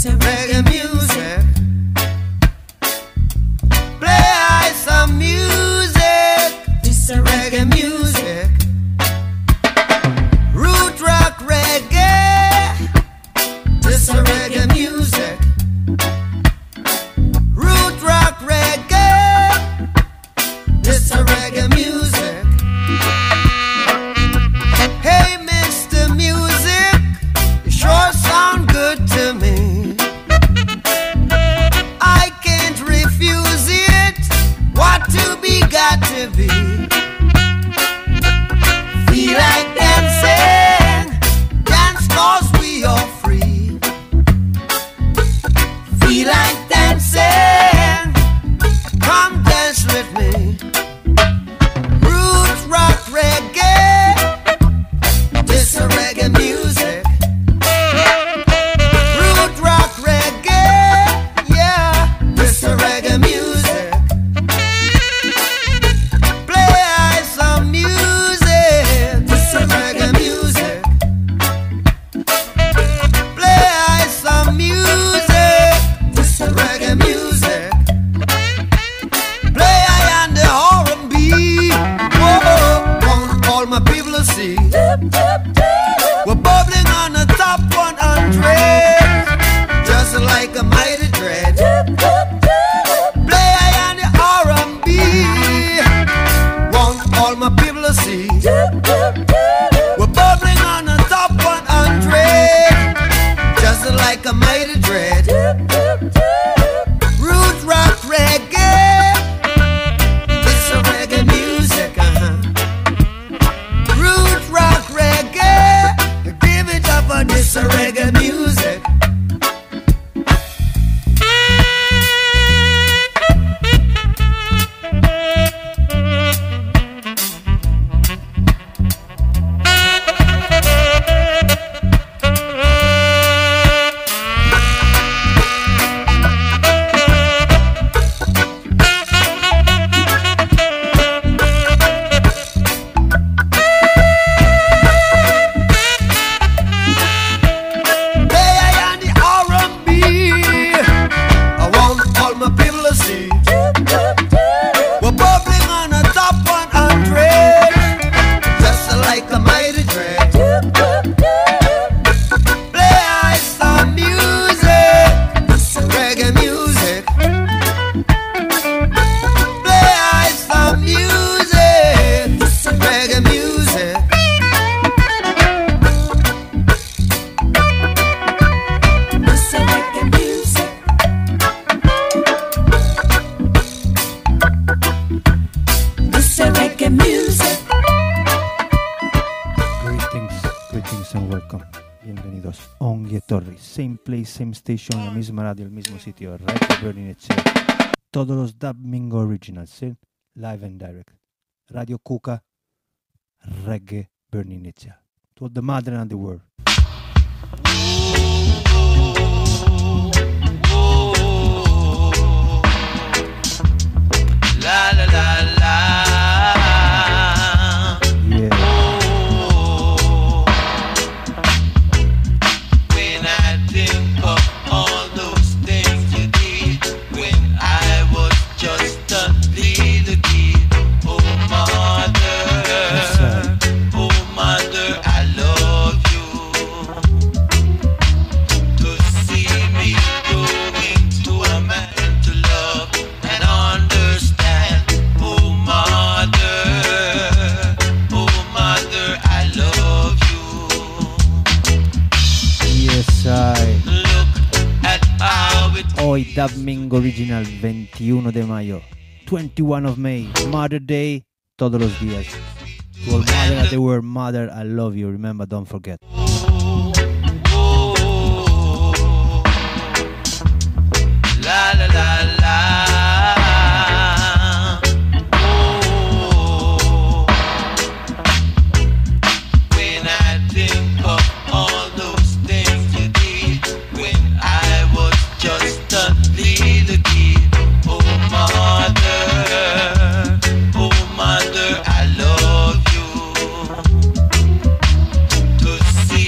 reggae music. Play some music, reggae music. Root rock reggae, this a reggae music. Root rock reggae, this a reggae music. Hey Mr. Music, you sure sound good to me. I can't refuse it, what to be got to be. Feel like dancing, dance 'cause we are free. Feel like dancing, come dance with me. Roots rock reggae, this a reggae music. Root rock reggae, yeah, this a reggae music. Play some music, this a reggae music. Play some music, this a reggae music. Play on the R&B, whoa, want all my people to see. We're bubbling on the top 100, just like a mighty dread. Play on the R&B, want all my people to see. We're bubbling on the top 100, just like a mighty dread. Root rock reggae, it's a reggae music, Root rock reggae, give it up for this a reggae music. Play on the R&B, I want all my people to see. We're bubbling on the top 100, just like a mighty dread. Play some music, reggae music. Play some music, reggae music. Greetings and welcome. Bienvenidos a Ongie Torri. Same place, same station, la misma radio, el mismo sitio. Reggae Burning Itself. Todos los Dub Mingo Originals, ¿sí? Live and direct. Radio Kuka, Reggae Burning Itself. To the mother and the world. La la la la. Yeah. When I think of all those things you did when I was just a little kid. Oh mother, I love you. To see me growing to a man to love and understand. Oh mother, I love you. Yes, I. Look at how it Hoy Dub Mingo Original 21 de mayo. 21 of May. Mother Day. Todos los días. To all mother at the word, mother, I love you. Remember, don't forget. la la la la. Oh, when I think of all those things you did when I was just a little kid. Oh mother, I love you. To see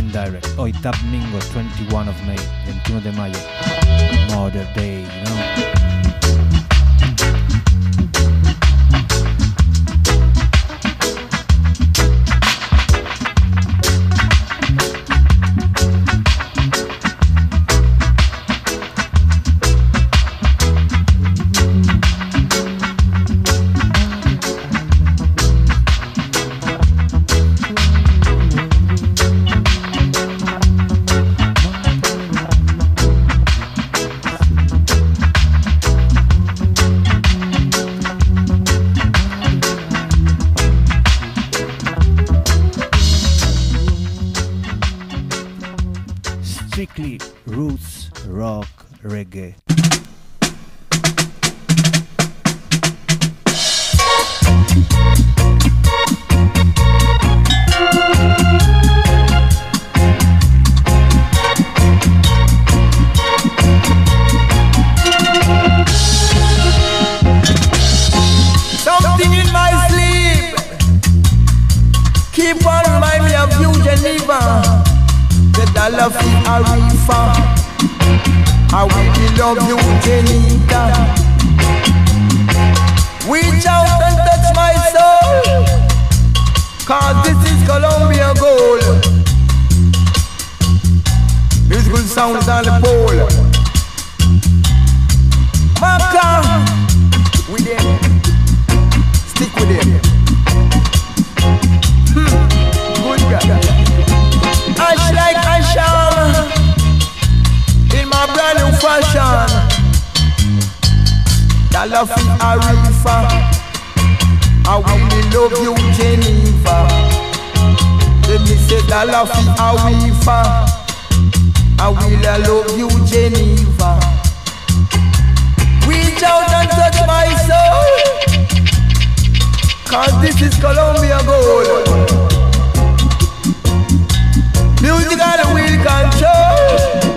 and direct. Hoy Domingo, 21 of May, 21 de mayo. Mother Day, you know. Strictly roots, rock, reggae. Something in my sleep keep on remind me of you, Geneva. I love you, Arifa. I really love you, Janita. Reach out and touch my soul, 'cause this is Columbia gold. Musical sounds on the pole. Maka, with them, stick with them. Good guy. Ash like Asham, in my brand new fashion. Dalafi Arifa, I really love you, Geneva. Let me say Dalafi Arifa, I really love you, Geneva. Reach out and touch my soul, 'cause this is Columbia gold. Music on the wheel control.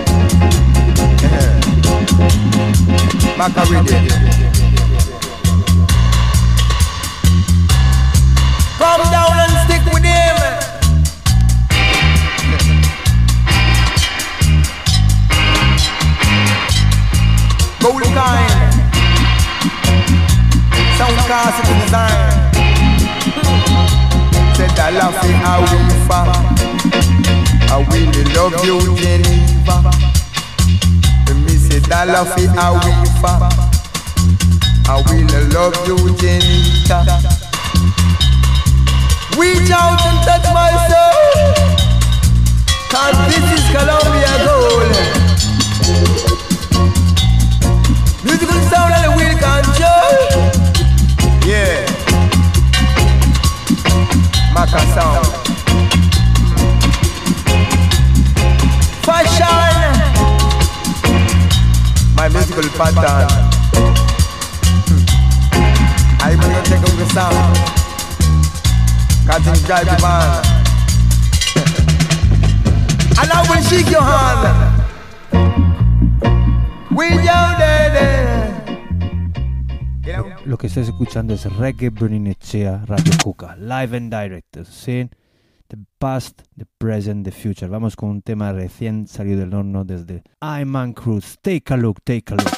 Macaroni. Come down and stick with him. Gold kind. Sound classic design. Said I love it how we find. I really love you, Geneva. Let me say that love it how we find. I really love you, Geneva. Reach out and touch my soul, 'cause this is Columbia gold. Musical sound and the wheel control. Yeah. Maka sound. Fashion. My musical pattern. I'm gonna take up the sound. Cutting drive the man. And I will shake your hand. We down there. Lo que estás escuchando es Reggae Berninechea Radio Cuca, live and direct, ¿sí? The past, the present, the future. Vamos con un tema recién salido del horno desde Iman Cruz. Take a look, take a look.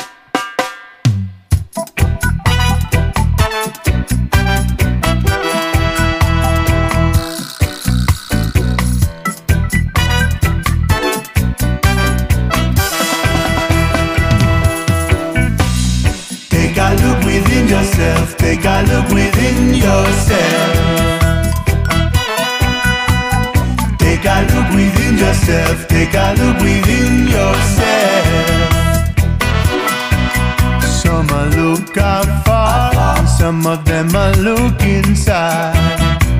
Take a look within yourself, take a look within yourself. Take a look within yourself, take a look within yourself. Some are look afar, some of them are look inside.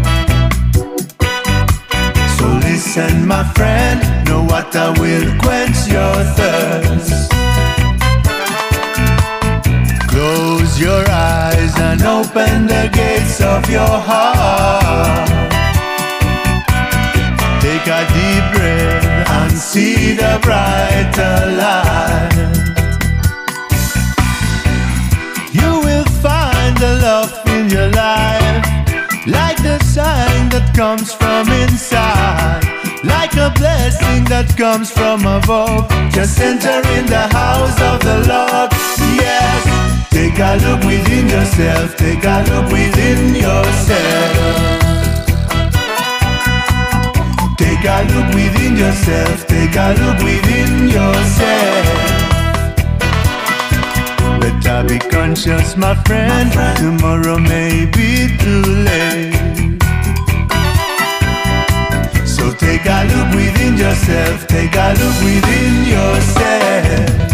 So listen my friend, no water will quench your thirst. Close your eyes and open the gates of your heart. Take a deep breath and see the brighter light. You will find the love in your life, like the sign that comes from inside, like a a blessing that comes from above. Just enter in the house of the Lord. Yes, take a look within yourself. Take a look within yourself. Take a look within yourself. Take a look within yourself. Better be conscious, my friend. Tomorrow may be too late. So take a look within yourself. Take a look within yourself.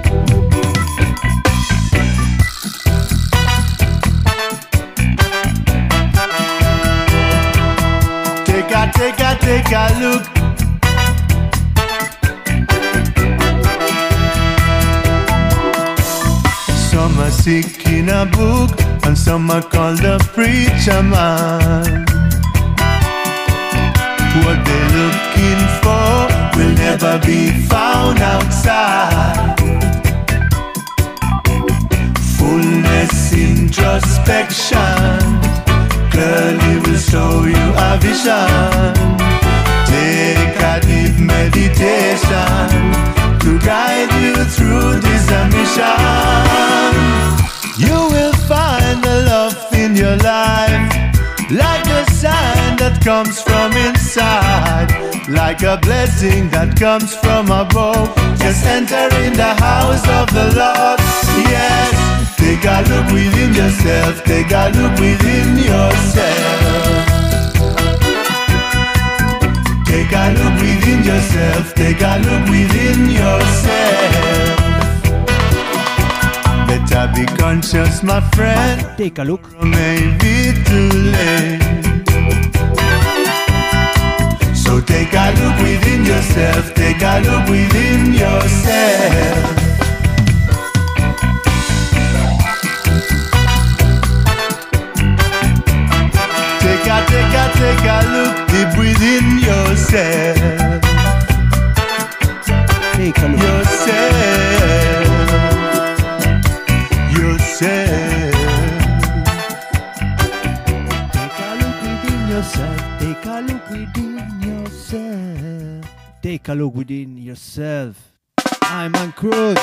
Take a look. Some are sick in a book, and some are called a preacher man. What they're looking for will never be found outside. Fullness, introspection, clearly will show you a vision. Take a deep meditation to guide you through this mission. You will find the love in your life, like a sign that comes from inside, like a blessing that comes from above. Just enter in the house of the Lord. Yes, take a look within yourself. Take a look within yourself. Take a look within yourself. Take a look within yourself. Better be conscious, my friend. Take a look. Maybe too late. So take a look within yourself. Take a look within yourself. Take a look deep within yourself. Take a look. Yourself. Take a look within yourself. Take a look within yourself. Take a look within yourself. I'm on Cruz.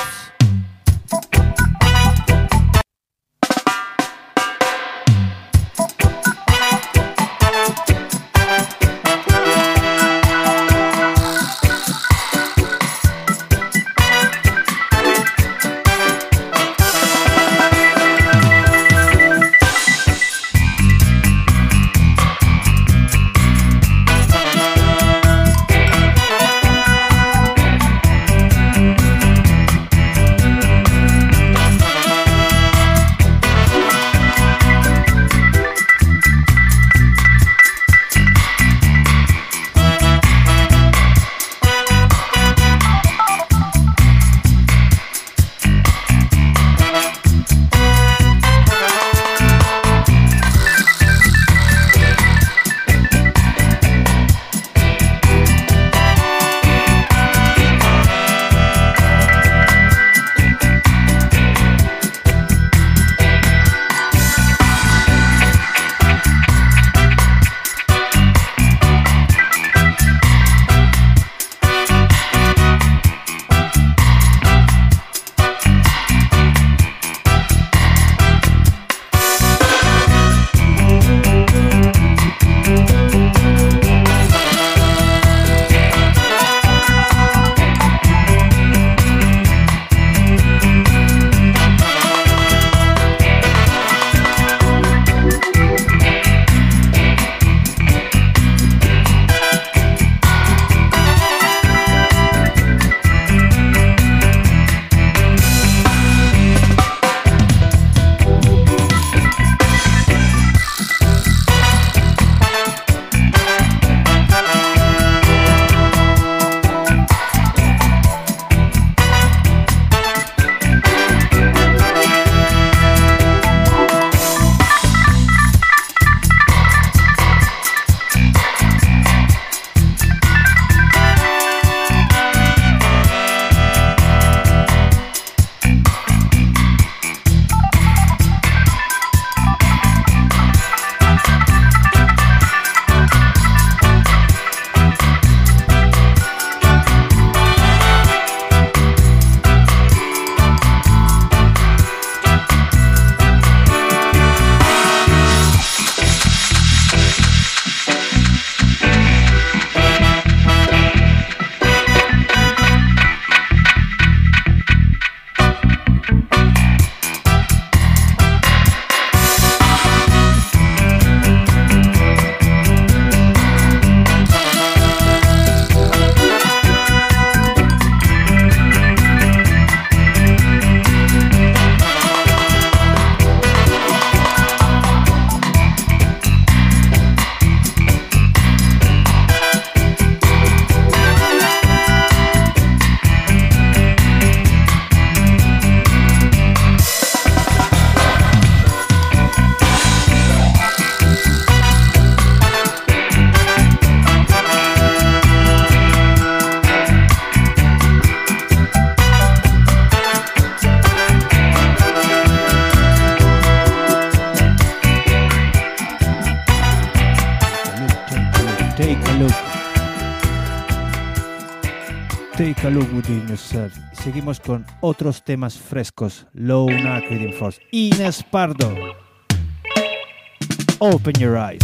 Take a look. Take a look within yourself. Seguimos con otros temas frescos. Lona Creating Force. Inés Pardo. Open your eyes.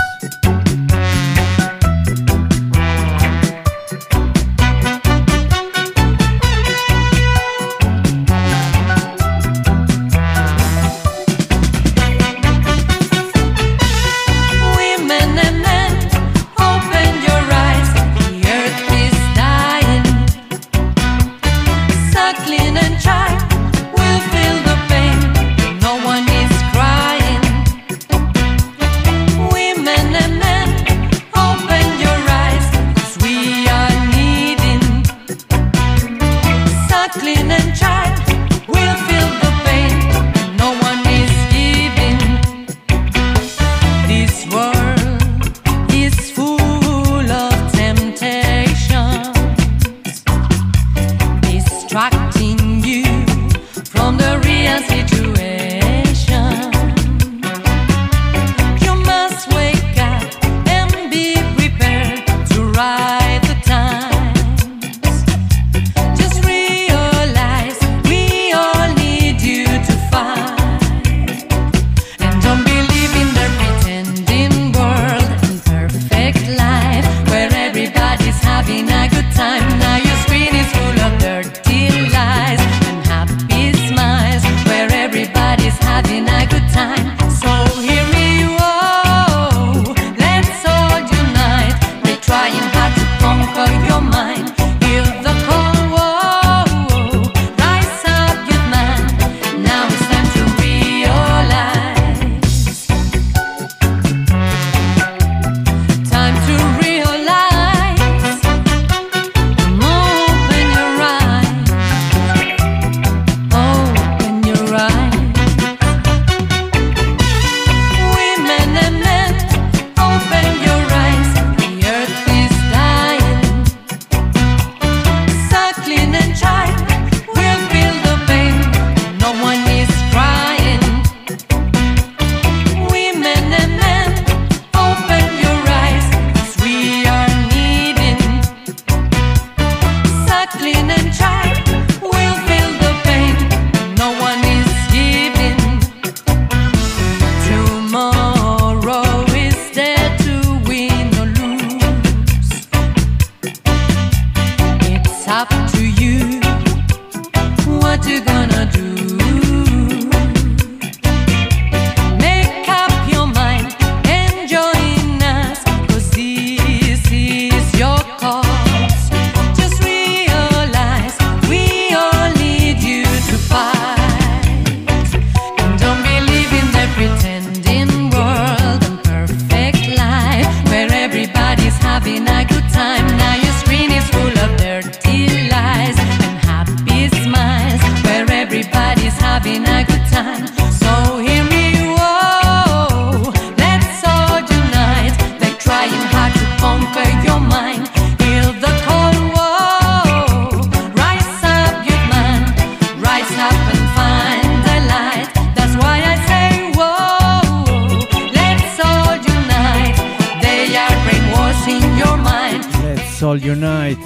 All Unite.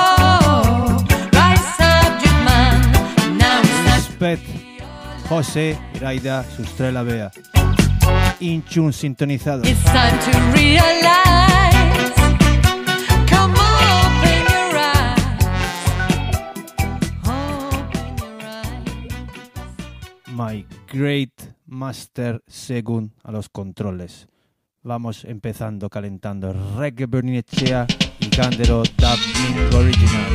Spet, José, Iraida, Sustrela Bea. Inchun sintonizado. It's time to realize. Come on, open your eyes. Open your eyes. My great master Segun a los controles. Vamos empezando, calentando. Reggae Berninechea y Candero Dubbing Original.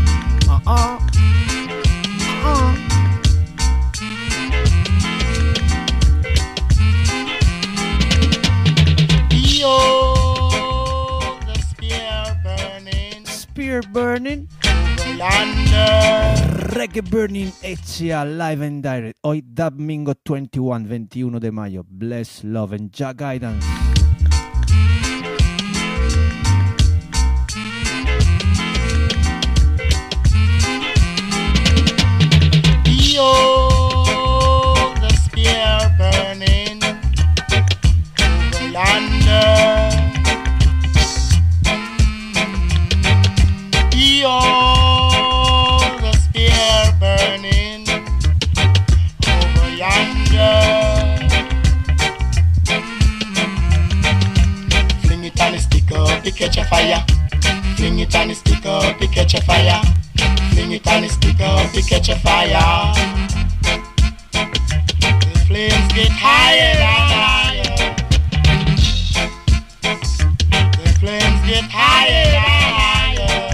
Yo, the spear burning. Spear burning. Reggae Burning Echea live and direct. Hoy Domingo 21 de mayo. Bless, love and Jah guidance. Yo, the spear burning. Yonder. up, it catch a fire. Fling it and it stick up, it catch a fire. Fling it and it stick up, it catch a fire. The flames get higher and higher. The flames get higher and higher.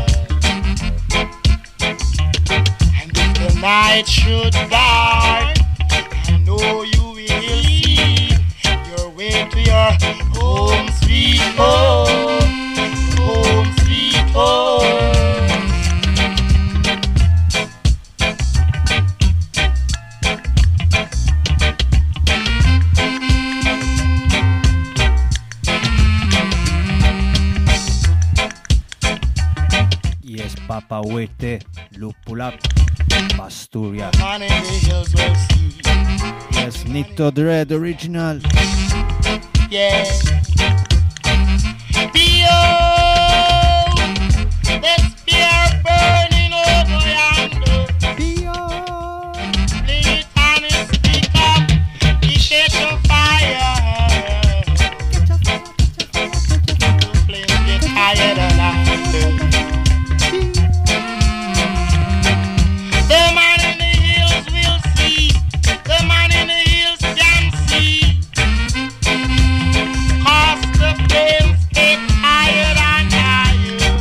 And if the night should dark, I know you will see your way to your home sweet home. Home sweet home. Yes, Papa Wete, Lupulap, Pasturia. Man in the hills will see. Yes, Nito Dread original. Yeah. Behold, the spear burning over yonder. Fling it and it stick up, it catch a fire. The flames get higher than higher. The man in the hills will see. The man in the hills can see. 'Cause the flames get higher and higher.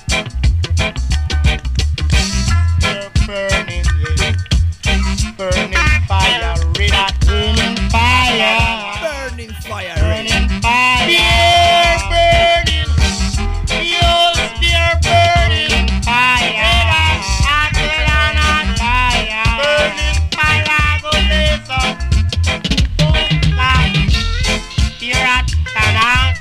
They're burning, yeah. Burning fire, red hot burning fire. Burning fire. Burning fire. Spear burning. The old spear burning fire. Hotter than hot fire. Burning fire go blaze up. Don't lie. Spear hot and hot.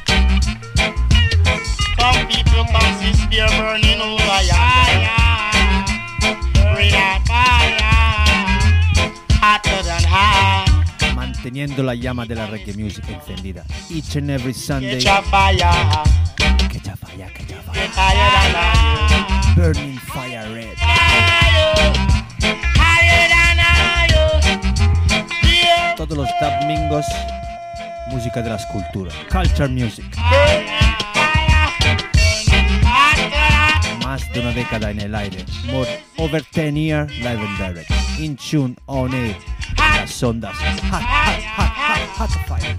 Some people come see spear burning over yonder. Red hot fire. Hotter than hot. Manteniendo la llama de la reggae music encendida. Each and every Sunday. Catch a fire. Catch a fire, catch a fire. Get higher than higher. Burning fire red. Higher. Higher than higher. Spear Todos los domingos, música de la escultura. Culture music. burning fire. Burning hotter. Más de una década en el aire. Over 10 years live and direct. In tune, on air. En las ondas. Hot, hot, hot, hot, hot fire.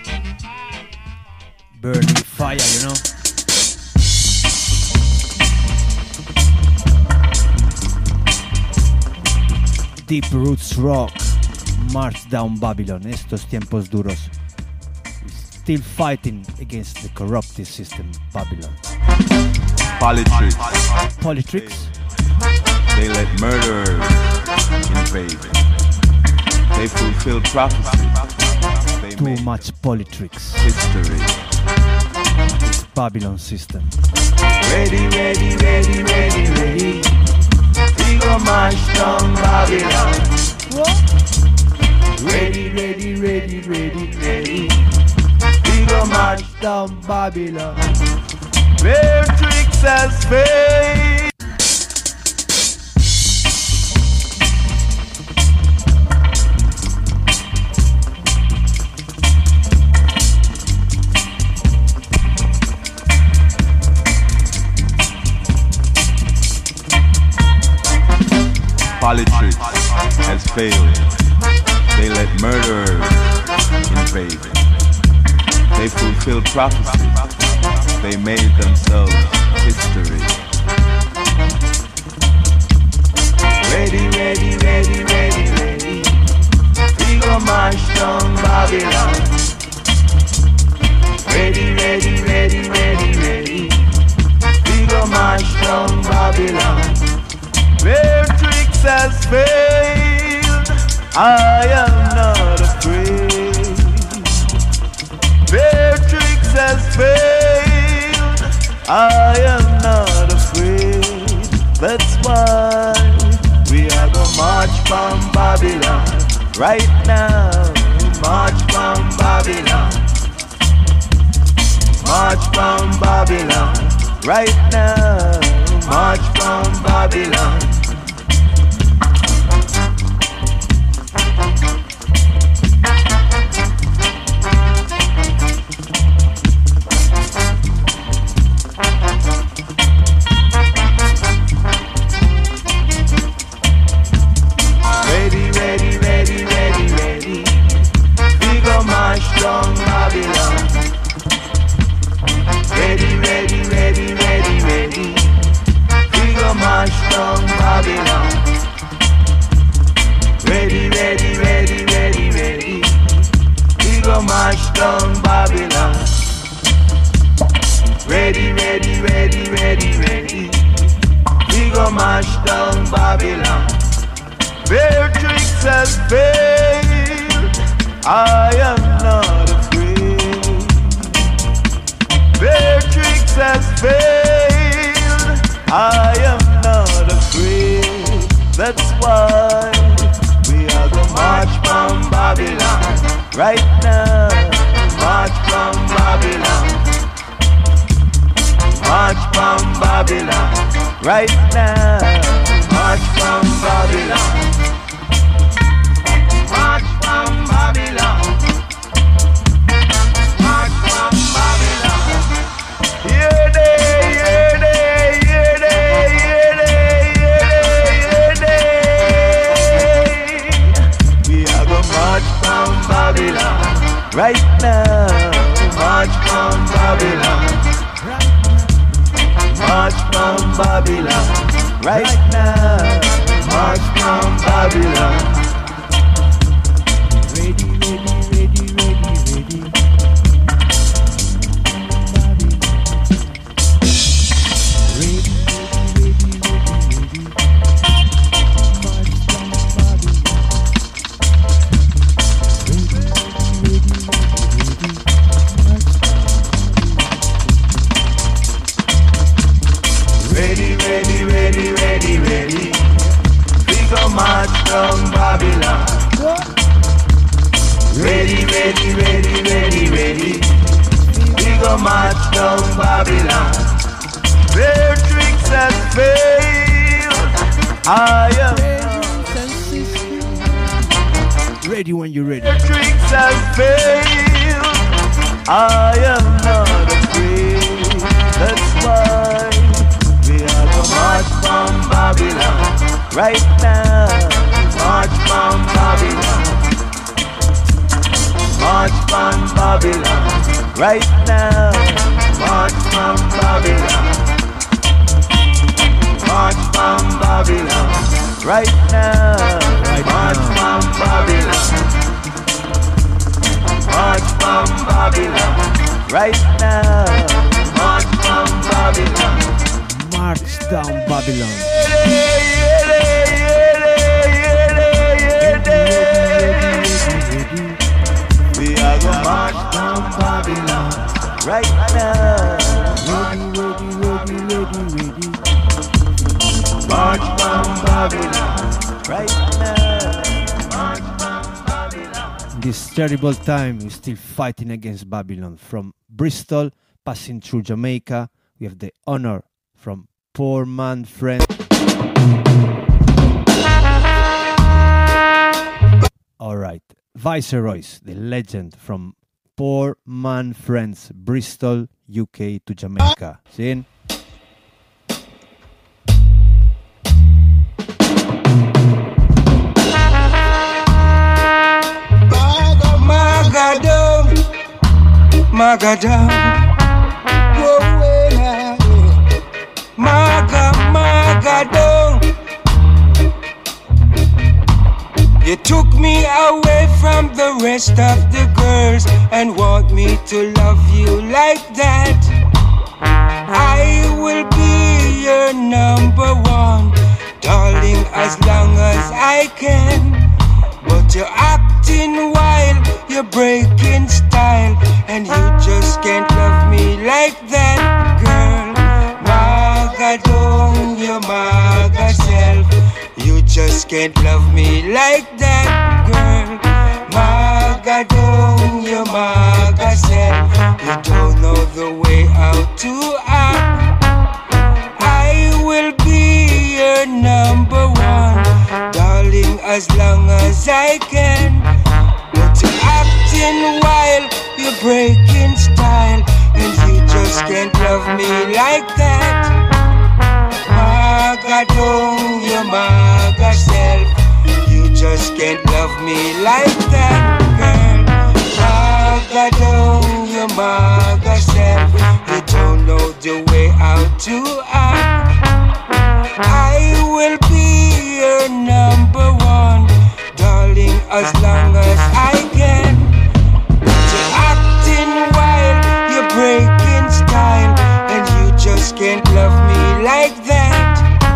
Burning fire, you know. Deep Roots Rock. March Down Babylon. Estos tiempos duros. Still fighting against the corrupted system, Babylon. Politics, Politrix. they let murderers invade. They fulfill prophecy. They Too make much Politrix. history. It's Babylon system. Ready, ready, ready, ready, ready. We go march down Babylon. Ready, ready, ready, ready, ready. We go march down Babylon. Where tricks has failed. Politics has failed. They let murderers invade. They fulfill prophecy. They made themselves history. Ready, ready, ready, ready, ready. We go march down Babylon. Ready, ready, ready, ready, ready. We go march down Babylon. Where tricks has failed, I am not afraid. Where tricks has failed, I am not afraid. That's why we are gonna march from Babylon right now. March from Babylon. March from Babylon right now. March from Babylon. ready, ready, ready, ready. We go mash down Babylon. Their tricks has failed. I am not afraid. Their tricks has failed. I am not afraid. That's why we are the march from Babylon. Right now, march from Babylon. March from Babylon. Right now, march from Babylon. March from Babylon. March from Babylon. Hear they, hear they, hear they, hear they, hear they, hear they. We are gonna march from Babylon. Right now, march from Babylon. March from Babylon. Right now, march from Babylon. Ready, ready, ready, ready, ready. Ready, ready, ready, ready. March from Babylon. Ready, ready, ready, ready. March from Babylon. Ready, ready, ready, ready, ready. We go march from Babylon. Ready, ready, ready, ready, ready. We go march down Babylon. Their tricks have failed. I am Ready when you're ready. their tricks have failed. I am not afraid. That's why we are the march from Babylon. Right now, march from Babylon. March from Babylon. Right now, march from Babylon. March from Babylon. Right now, march from Babylon. March from Babylon. Right now, march from Babylon. March down Babylon. We are gonna march down Babylon right now. Ready, ready, ready, ready, ready. March down Babylon right now. March down Babylon. This terrible time, we're still fighting against Babylon. From Bristol, passing through Jamaica, we have the honor from Poor Man Friend. Alright, Viceroys, the legend from Poor Man Friends, Bristol, UK to Jamaica. Seeing? Magadam, Magadam. You took me away from the rest of the girls and want me to love you like that. I will be your number one, darling, as long as I can. But you're acting wild, you're breaking style, and you just can't love me like that, girl. Magadon, you maga self, you just can't love me like that, girl. Magadon, you maga self, you don't know the way out to act. I will be your number one, darling, as long as I can. But you're acting wild, you're breaking style, and you just can't love me like that. Magadon, you maga self, you just can't love me like that, girl. Magadon, you maga self, you don't know the way out to act. I will be your number one, darling, as long as I can. But you're acting wild, you're breaking style, and you just can't love me like that.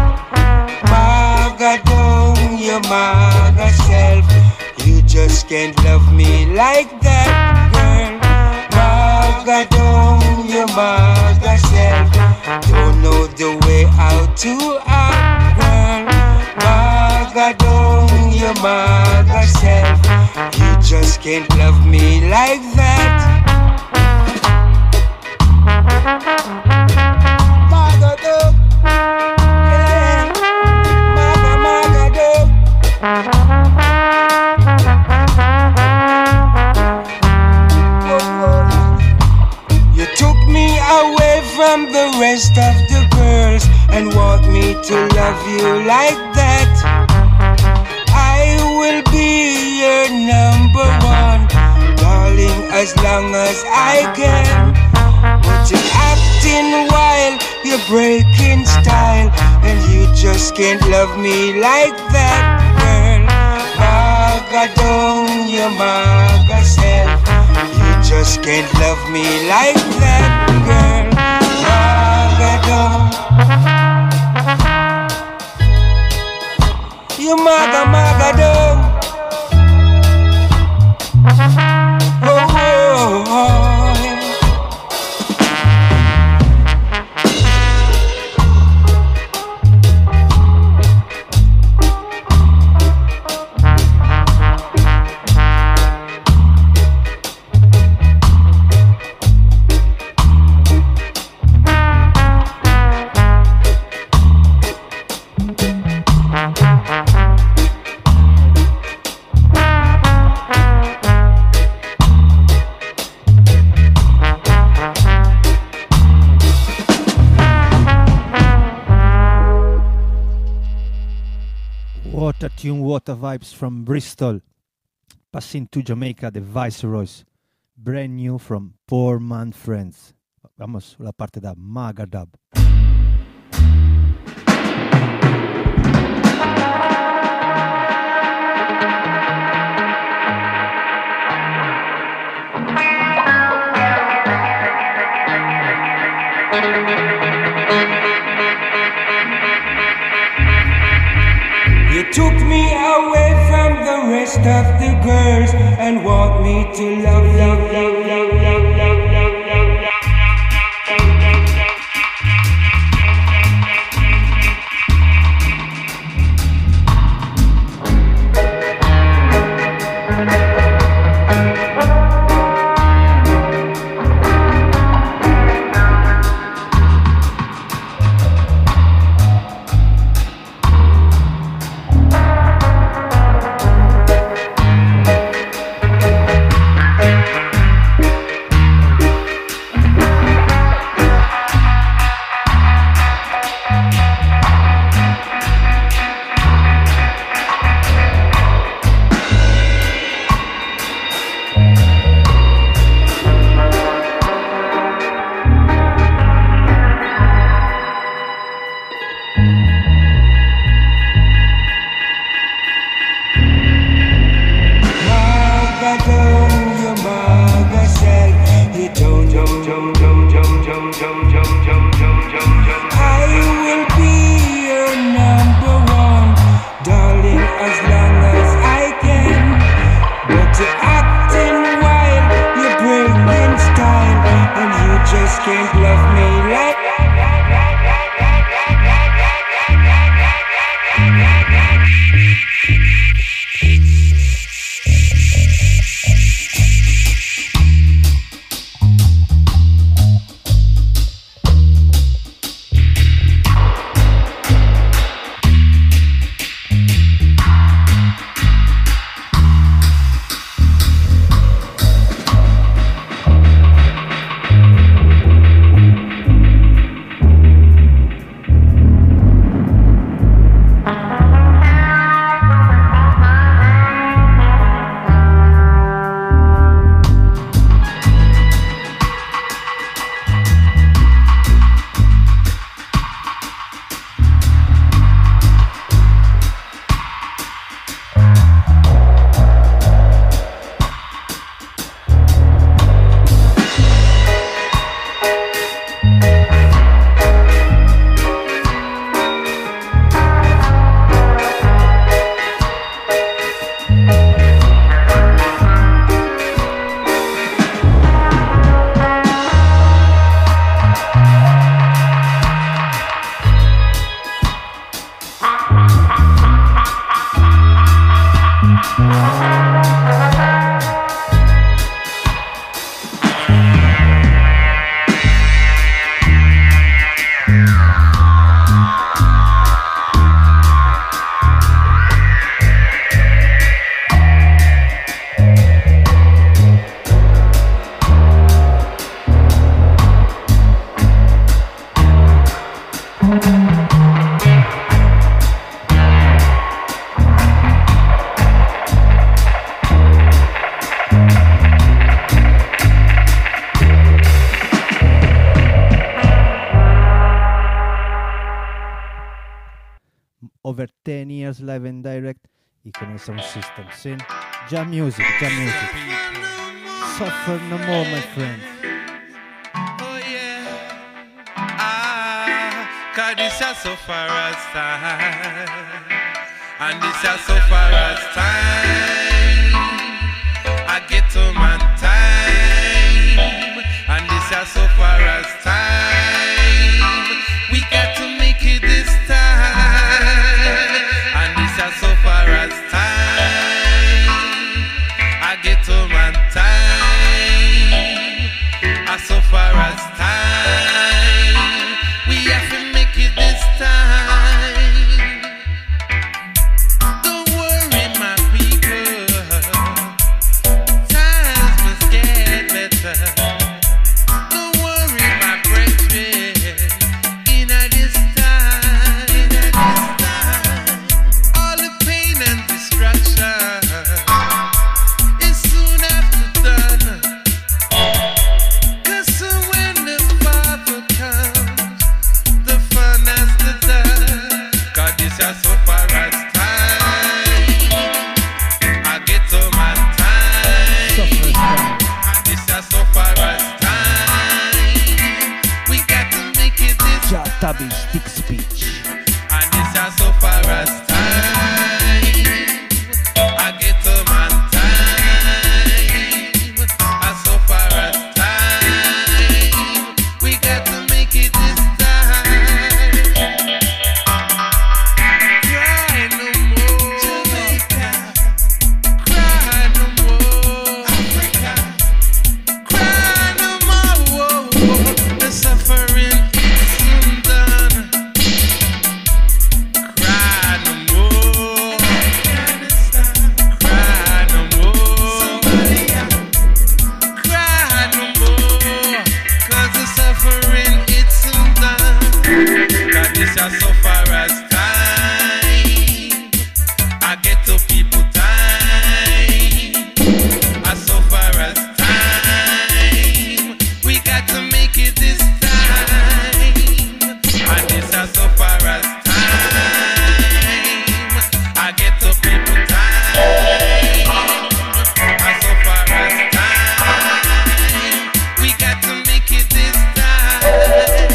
Maga down your maga self. You just can't love me like that, girl. Maga down your maga self. Don't know the way out to act, girl. Maga down your maga self. You just can't love me like that. Maga down, yeah. Maga down. You took me away from the rest of the girls and want me to love you like that. I will be your number one, darling, as long as I can. But you're acting wild, you're breaking style, and you just can't love me like that, girl. Maga down your maga self. You just can't love me like that, girl. Maga down. You maga down. Oh, oh, oh. Water tune, water vibes from Bristol. Passing to Jamaica, the Viceroys. Brand new from Poor Man Friends. Vamos la parte da Maga Dub. You took me away from the rest of the girls and want me to love, love, love, love, love, love, love, love, love. over 10 years live and direct y con el sound system. Sin jam music, jam music. Suffer no more, my friend. Oh yeah. Cause this is so far as time. And this is so far as time. I get to man time. And this is so far as time. We got to make it this time. And this is so far as time. I get to man time. So far as time, we have to make it this time. Don't worry, my people. Times must get better. Don't worry, my brethren. In this time, all the pain and destruction is soon after done. So far as time, I get to my time. And this is so far as time, we got to make it this Ja Tabby Stick Speech. And this is so far as time, I get to my time. And so far as time, we got to make it this so far as time, I get to people time. As so far as time, we got to make it this time. And this is so far as time, I get to people time. As so far as time, we got to make it this time.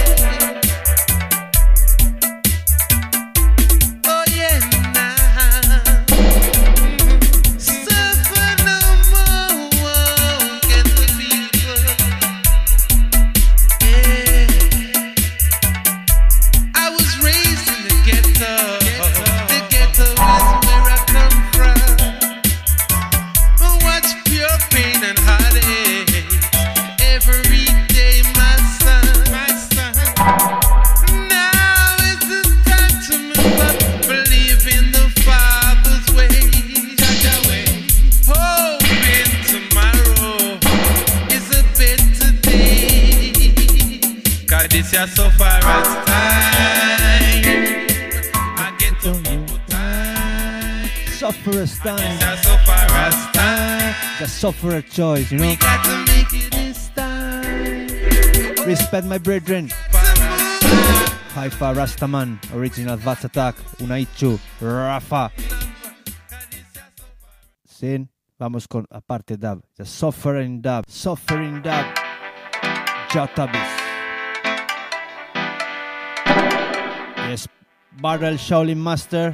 This is so far as time, I get to people time. Sufferer's time. This is so far as time, The sufferer choice, you know. we got to make it this time. Respect my brethren. Far as time. Haifa Rastaman, original Vats Attack, Unaichu, Rafa. Sin, vamos con aparte dub. The suffering dub. Suffering dub. Jotabis. Yes, Barrel Shaolin Master.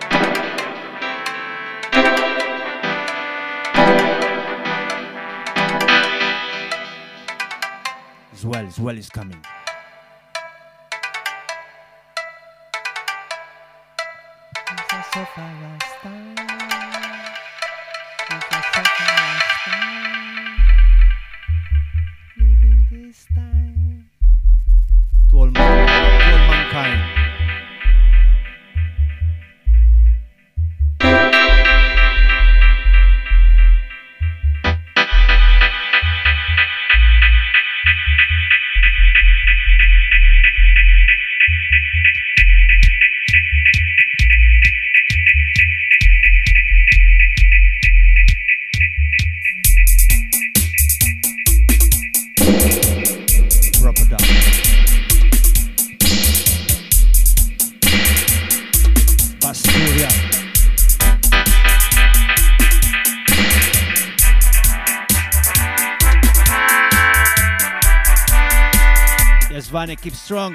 Zwell is coming. To all mankind. Asturia. Yes, Vane, keep strong.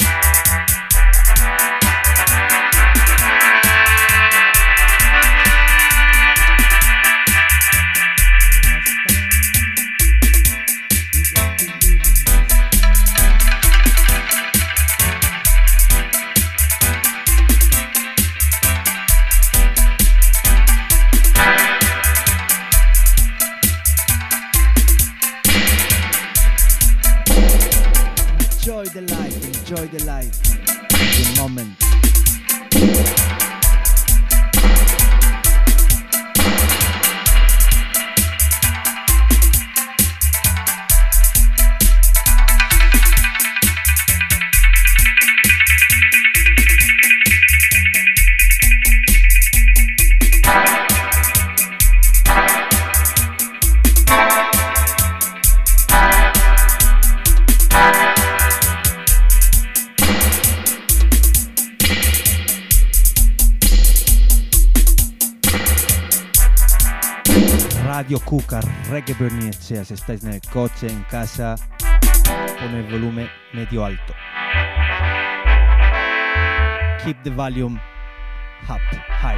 Enjoy the life, the moment. Radio Cuca, Reggae Bernicea. Se stai nel coche, in casa, pon il volume medio alto. Keep the volume up, high.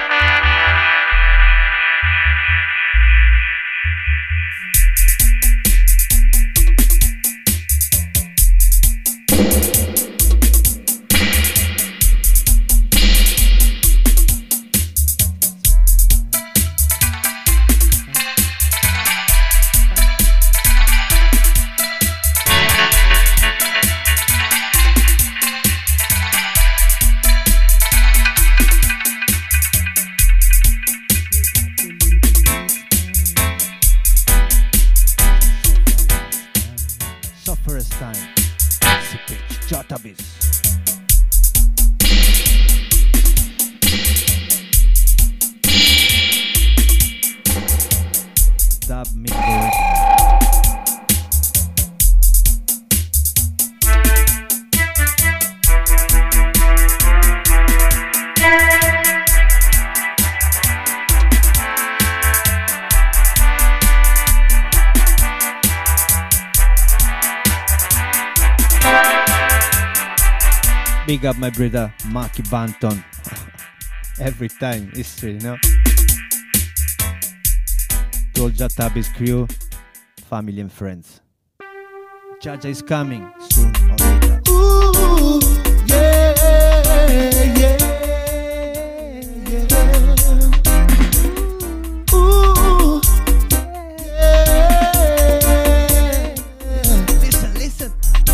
Big up my brother Marky Banton. Every time history, you know. To all Jatabis crew, family and friends. Jaja is coming soon or later. Ooh, yeah, yeah, yeah. Ooh, yeah. Listen, listen.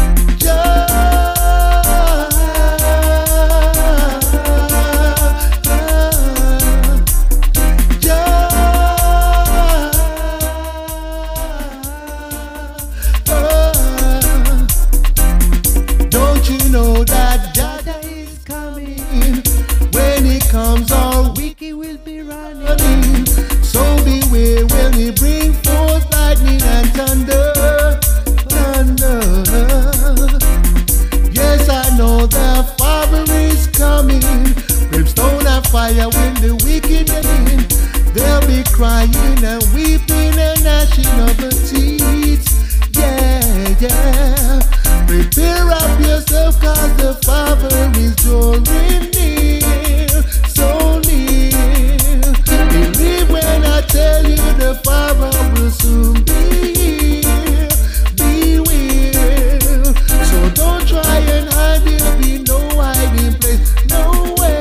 Fire when the wicked in, they'll be crying and weeping and gnashing of the teeth. Yeah, yeah. Prepare up yourself, cause the Father is drawing near, so near. Believe when I tell you the Father will soon be here, be will. So don't try and hide, there'll be no hiding place, no way.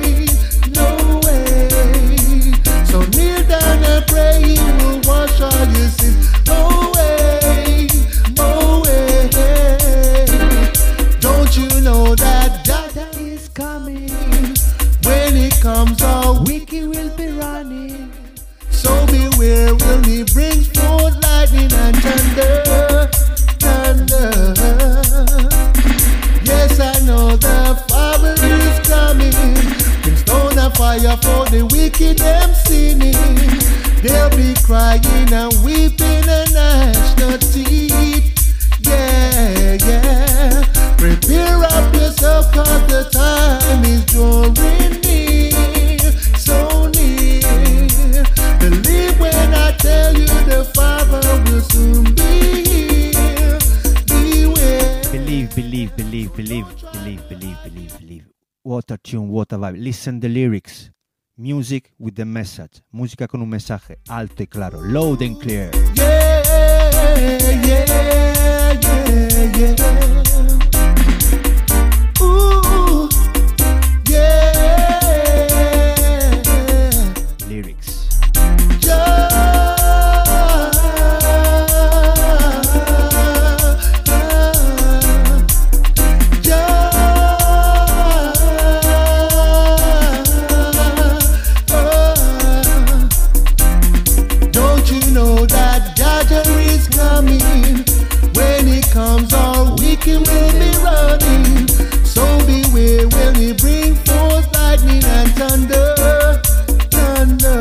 Pray he will wash all your sins. No way, no way. Don't you know that Dada is coming? When he comes, all wicked will be running. So beware when he brings forth lightning and thunder, thunder. Yes, I know the Father is coming. Brimstone and fire for the wicked them sinning. They'll be crying and weeping and gnash the teeth. Yeah, yeah. Prepare up yourself, cause the time is drawing near. Believe. What a tune, what a vibe. Listen the lyrics. Music with the message. Música con un mensaje alto y claro. Loud and clear. Ooh, yeah. Lyrics. Don't you know that Jaja is coming? When he comes, all wicked will be running. So beware when he bring forth lightning and thunder, thunder.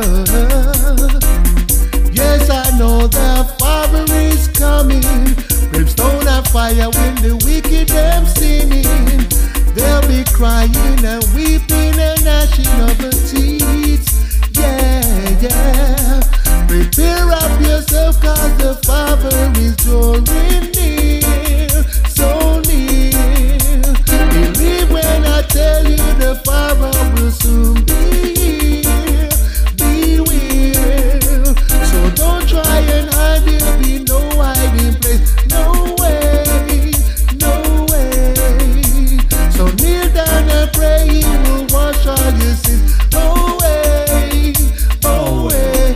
Yes, I know the Father is coming. Brimstone and fire when the wicked them sinning. They'll be crying and weeping and gnashing of the teeth. Yeah, yeah. Prepare up yourself, cause the Father is drawing near, so near. Believe when I tell you the Father will soon be here, beware. So don't try and hide, there'll be no hiding place, no way, no way. So kneel down and pray, he will wash all your sins away, away.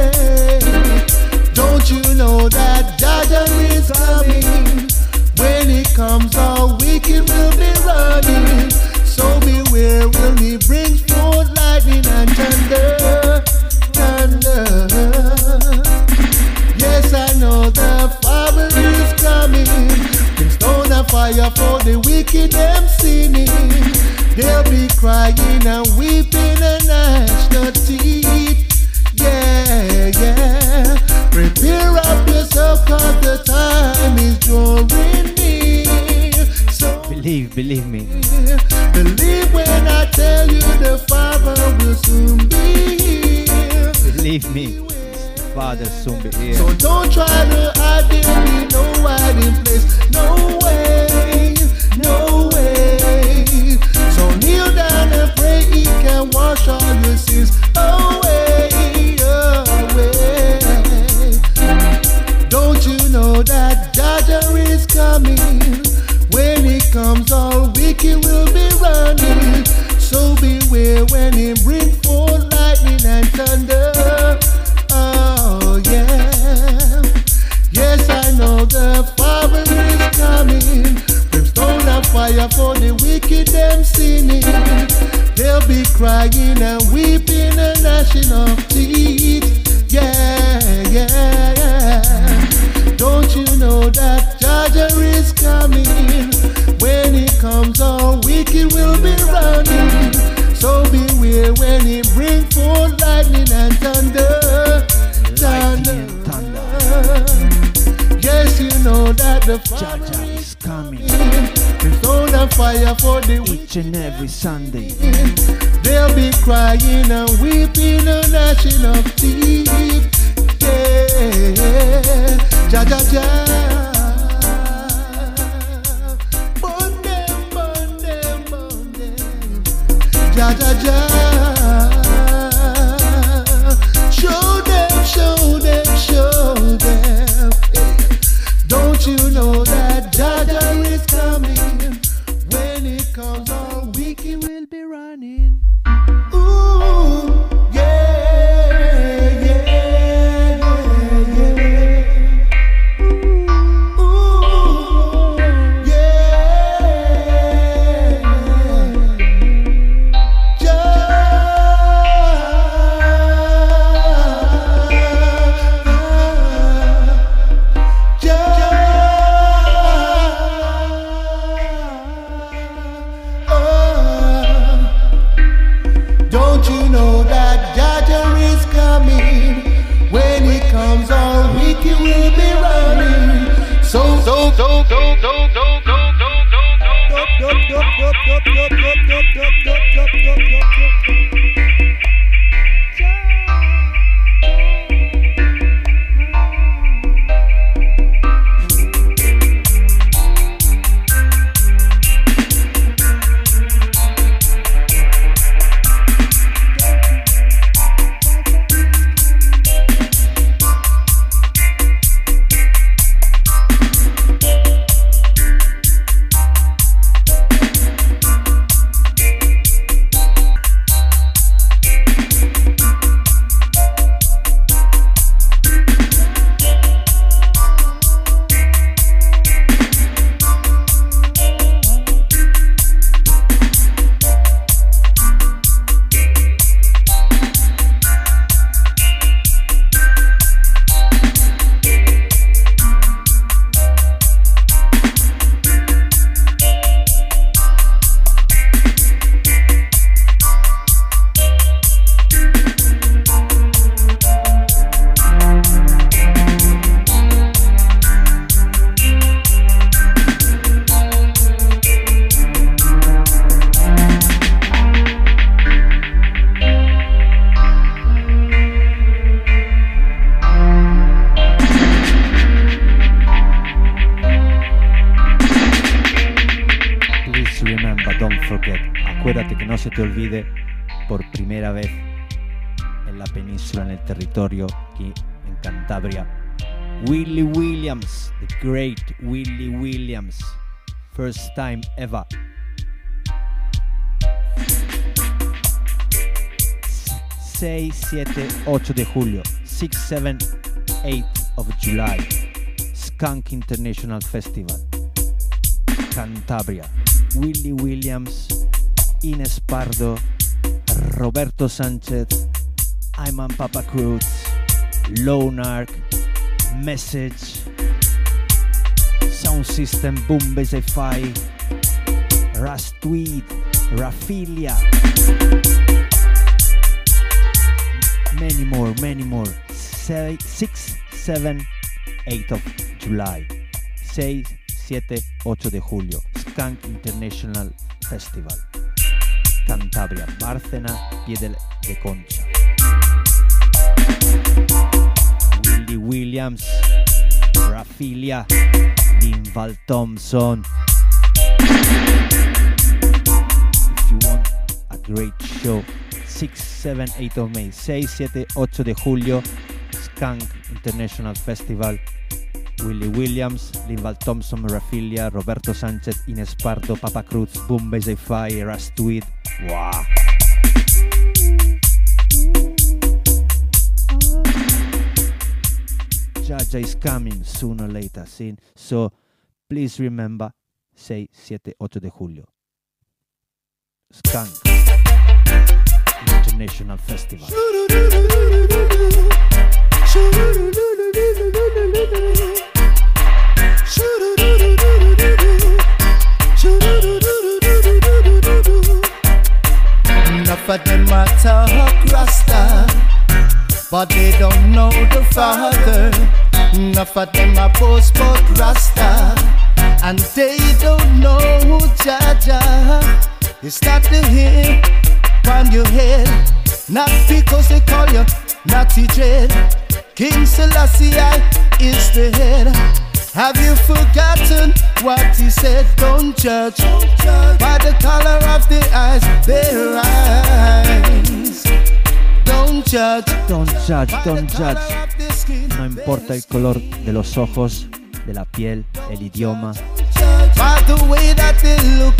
Don't you know that Jaja is coming? When he comes, all wicked will be running. So beware when he brings forth lightning and thunder, thunder. Yes, I know the Father is coming. Brimstone and fire for the wicked them sinning. They'll be crying and weeping and gnash the teeth. Yeah, yeah. Prepare up yourself, cause the time is drawing near. So Believe me. believe when I tell you the Father will soon be here. Believe me. Father soon be here. So don't try to hide, there'll be no hiding place. No way, no way. So kneel down and pray, he can wash all your sins away, away. Don't you know that Jaja is coming? When he comes, all wicked will be running. So beware when he bring forth lightning and thunder. Oh yeah. Yes, I know the Father is coming. Brimstone and fire for the wicked them sinning. They'll be crying and weeping and gnashing of teeth. Yeah, yeah, yeah. Don't you know that Jaja is coming? When he comes, all wicked will be running. So beware when he bring forth lightning and thunder, thunder. Yes, you know that the Father Jaja is coming. Brimstone and fire for the Each and every Sunday. they'll be crying and weeping and gnashing of teeth. Yeah, Jaja, Jaja. Burn them, burn them, burn them. Jaja, Jaja. Show them, show them, show them. Don't you know that Jaja is coming? When it comes, all wicked will be running. Ooh, yeah, yeah, yeah, yeah. Ooh, yeah. don't forget. Acuérdate que no se te olvide, por primera vez en la península, en el territorio, aquí en Cantabria, Willie Williams, the great Willie Williams, first time ever. 6, 7, 8 de julio, 6, 7, 8 of July, Skunk International Festival, Cantabria. Willie Williams, Ines Pardo, Roberto Sánchez, Ayman Papa Cruz, Lone Ark, Message, Sound System, Boom Bass Hi-Fi, Rastweed, Rafilia, many more. 6, 7, 8 of July, 6, 7, 8 de julio, Skunk International Festival, Cantabria, Bárcena, Piedel de Concha. Willie Williams, Rafilia, Linval Thompson. If you want a great show, 6, 7, 8 of May, 6, 7, 8 de julio, Skunk International Festival, Willie Williams, Linval Thompson, Rafilia, Roberto Sánchez, Ines Pardo, Papa Cruz, Boom Bass Hi-Fi, Rastweed. Wow. Jaja is coming sooner or later, see? So please remember, 6, 7, 8 de julio, Skunk International Festival. Enough of them a talk Rasta, but they don't know the Father. Enough of them a boast but Rasta, and they don't know Jaja. It's not the hair on your head, not because they call you Natty Dread. King Selassie is the head. Have you forgotten what he said? Don't judge by the color of the eyes, their eyes. Don't judge. No importa el color de los ojos, de la piel, el idioma. By the way that they look.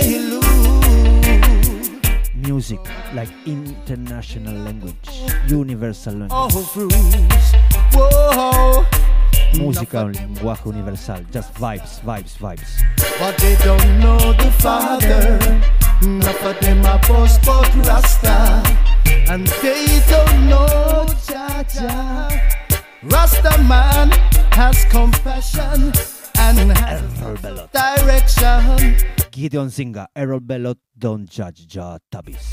Music like international language, universal language. Whoa. Música, un lenguaje universal, just vibes. But they don't know the Father. Enough of them are boast but Rasta, and they don't know Jaja. Rasta man has compassion and has direction. Gideon Zinga, Errol Bellot, Don't Judge Jah Tabis.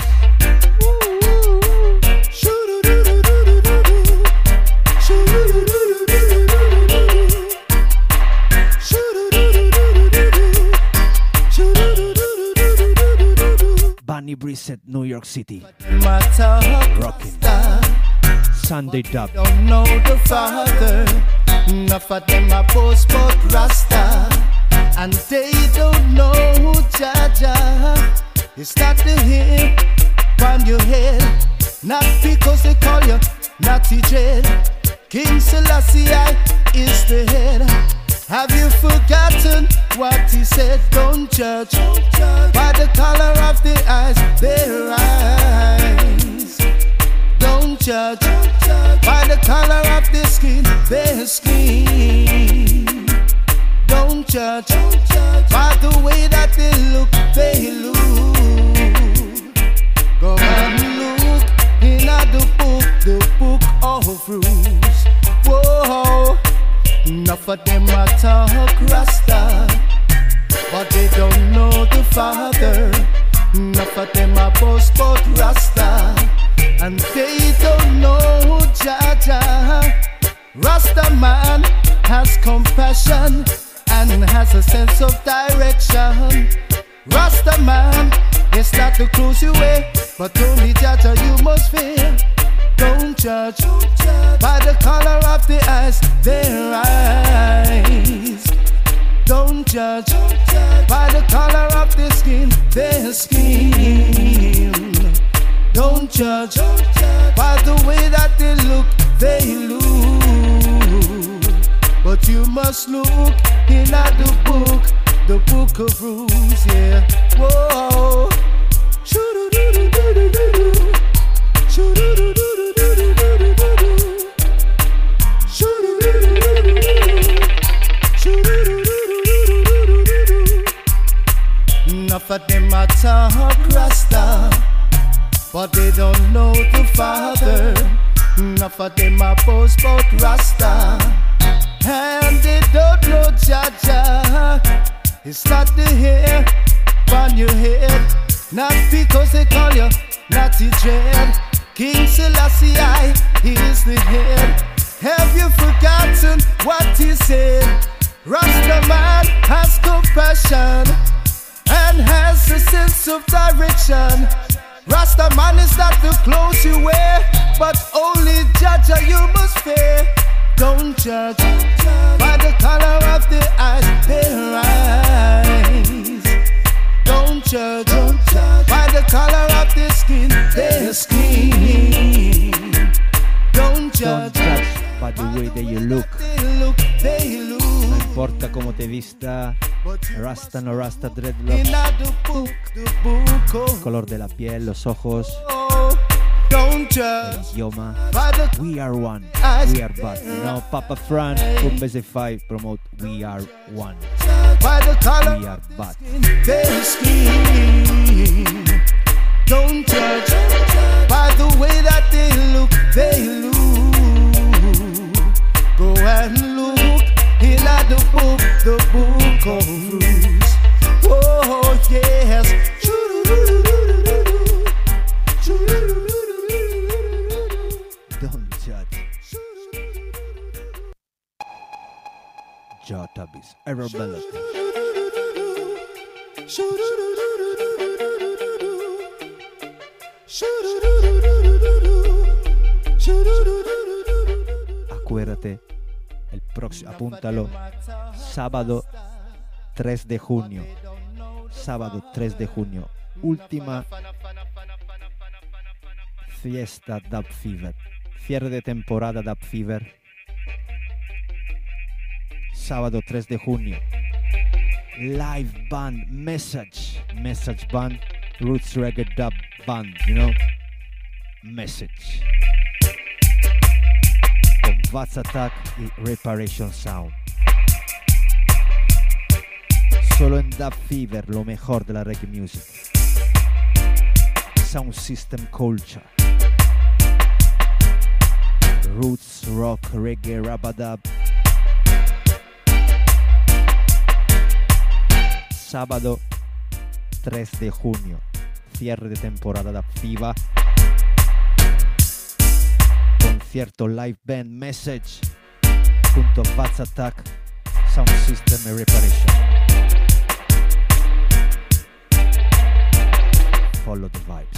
Bunny Brissett, New York City, rocking. Sunday Dub. Don't know the Father. Enough of them are boast but Rasta, and they don't know Jaja. It's not the hair on your head, not because they call you Natty Dread. King Selassie is the head. Have you forgotten what he said? Don't judge by the color of the eyes, their eyes. Don't judge by the color of the skin, their skin. Don't judge by the way that they look. Go and look in the book of rules. Whoa. Enough of them a talk Rasta, but they don't know the Father. Enough of them a boast but Rasta, and they don't know Jaja. Rasta man has compassion and has a sense of direction. Rasta man is not to close your way, but only Jaja you must fear. Don't judge by the color of the eyes, their eyes. Don't judge by the color of their skin, their skin. Don't judge by the way that they look, but you must look in at the book of rules, yeah. Whoa. Shoo-doo-doo-doo-doo-doo-doo. Shoo-doo-doo-doo-doo-doo-doo-doo. Shoo-doo-doo-doo-doo-doo-doo. Shoo-doo-doo-doo-doo-doo-doo. Enough of them are talk Rasta, but they don't know the Father. Enough of them are boast about Rasta, and they don't know Jaja. It's not the hair on your head, not because they call you Natty Dread. King Selassie I, he is the head. Have you forgotten what he said? Rasta man has compassion and has a sense of direction. Rasta man is not the clothes you wear, but only Jaja you must fear. Don't judge by the color of their eyes, their eyes. Don't judge by the color of their skin, their skin. Don't judge by the way that you look. They look. No importa cómo te vista, Rasta no Rasta, dreadlocks, el color de la piel, los ojos, Don't el judge idioma. by the We are one, we are bad. You know, Papa Fran, Kumbeze 5 promote We are one, by the color we are bad. their skin. Don't judge by the way that they look. Go and look in at the book of rules. Oh yes. Don't judge. Jotabis, Error Melody. Acuérdate, el próximo, apúntalo, sábado 3 de junio. Sábado 3 de junio, última fiesta Dub Fever, cierre de temporada Dub Fever. Sábado 3 de junio, live band Message band, Roots Reggae Dub Band, you know, Message, con Vats Attack y Reparation Sound. Solo en Dub Fever, lo mejor de la reggae music. Sound System Culture, Roots, Rock, Reggae, Rabadab. Sábado 3 de junio, cierre de temporada Dub Fever. Concierto live band Message junto a Vats Attack, Sound System y Reparation. Follow the vibes.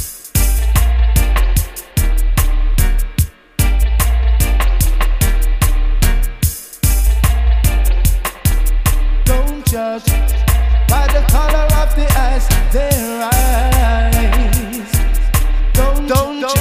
Don't judge by the color of the eyes, their eyes. Don't judge.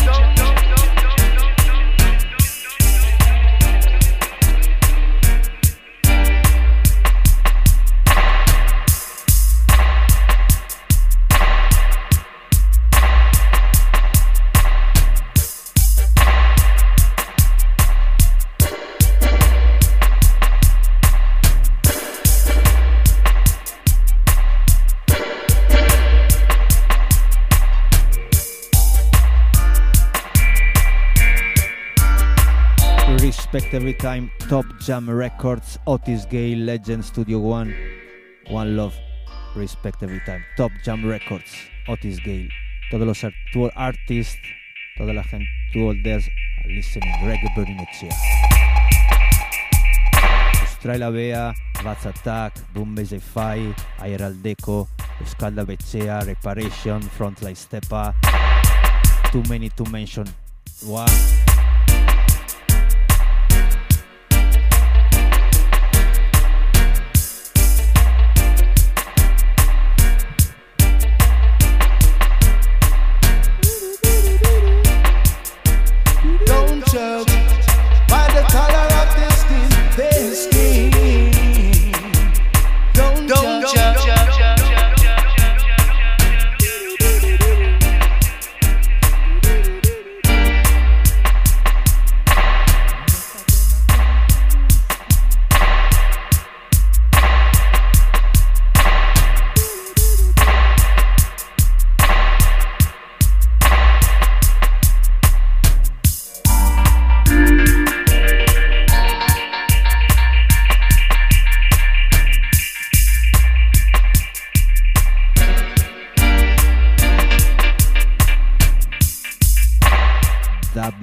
Respect Every Time, Top Jam Records, Otis Gale, Legend, Studio One, One Love, Respect Every Time, Top Jam Records, Otis Gale, todos los artists, toda la gente, all those listening, Reggae Burning Echea. Australia Bea, Vats Attack, Bumbeze Fai, Ayer Aldeco, Euskalda Bechea, Reparation, Frontline Stepa, too many to mention. Wow.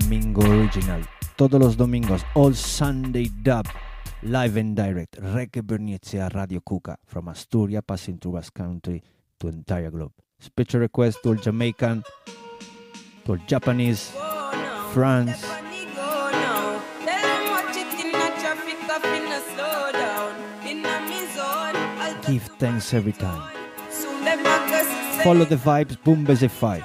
Domingo Original. Todos los domingos, all Sunday dub, live and direct. Reggae Bernice a Radio Cuca, from Asturia, passing through Basque Country to entire globe. Special request to all Jamaican, to all Japanese, France. Give thanks every time. Follow the vibes, boom beze 5.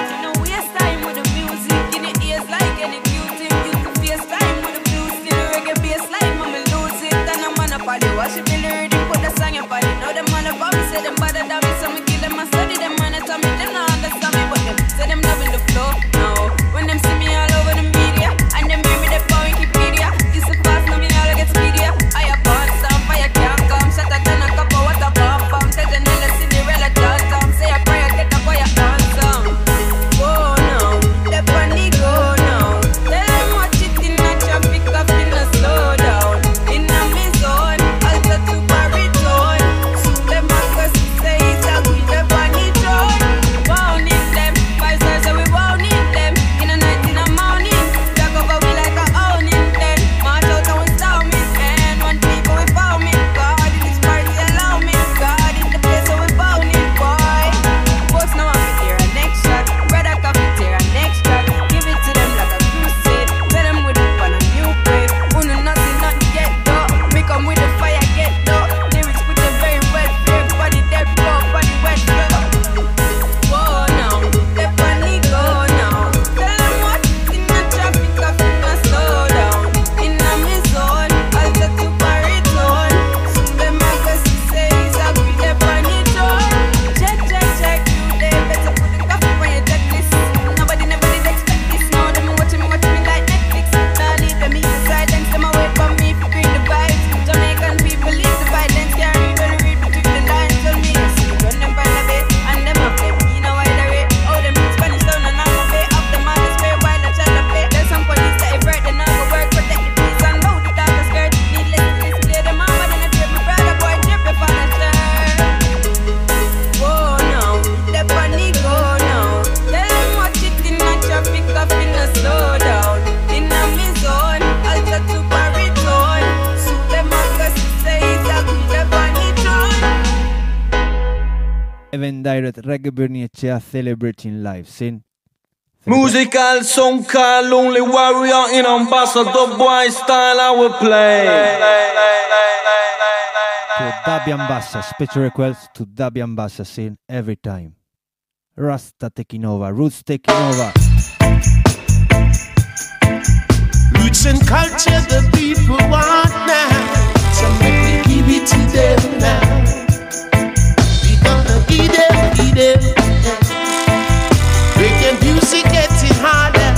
Watch it, Billy, put the song up. I know them man about me, say them better than me, so me kill them. I study them, man, tell me them not understand me, but them say them loving the flow. No, when them see me all over the media, and them hear me they on Wikipedia. This is fast, no me all get speedier. I have bought some fire can't come, shut up, then a cup of water bomb. Tell the Nella Cinderella dot tom, say a prayer, get a fire handsome. Go now, the panic go now. Tell them watch it in a traffic, up in a slow down. In a me zone. To baritone, soon them must say it's a good bunny drone. Wound in them, 5 stars so we wound in them. In a night in a morning, jack over we like a own in them. March out and we storm it, and one people we found me. God in this party allow me, God in the place so we found it, boy. Folks now I'm fit here a next shot, brother coffee here a next shot. Give it to them like a crusade, tell them with it on a new way. Uno nothing not get though, we come with the fire. Lyrics put a very wet flame, body dead blow, body wet blow. Go now, the bunny go now. Tell them what in the traffic, I feel slow down. In a me zone, I'll get to baritone. Soon them I guess say it's a good the bunny drone. Check, you they better put the coffee on your checklist. Nobody never did expect this. Now them watching me like Netflix. Now leave them in silence, them away from me, bring the vibes. Jamaican people leave the violence, carry when read between the lines. Tell me, see when them find a bit, and them up them in a wider way. Oh, them in Spanish town and I'm a way up the mother's way while I try to play. There's some police that if right, then I go work, protect the peace and hold the darker skirt. Needless to display them on, but then I trip my brother boy, trip if I not sure. Go now, the bunny go now. Tell them watch it in a traffic, up in a slow down. In a me zone, I'll try to baritone. Soon them I guess say it's a good the bunny drone. Even direct Reggae Bernice celebrating live. Sin. Musical song called Lonely Warrior in Ambassador Boy style I will play. To Dabian Bassa, special request to Dabian Bassa, sin every time. Rasta taking over, Roots taking over. Roots and culture the people want now, so make we give it to them now. We gonna give them. Reggae music getting harder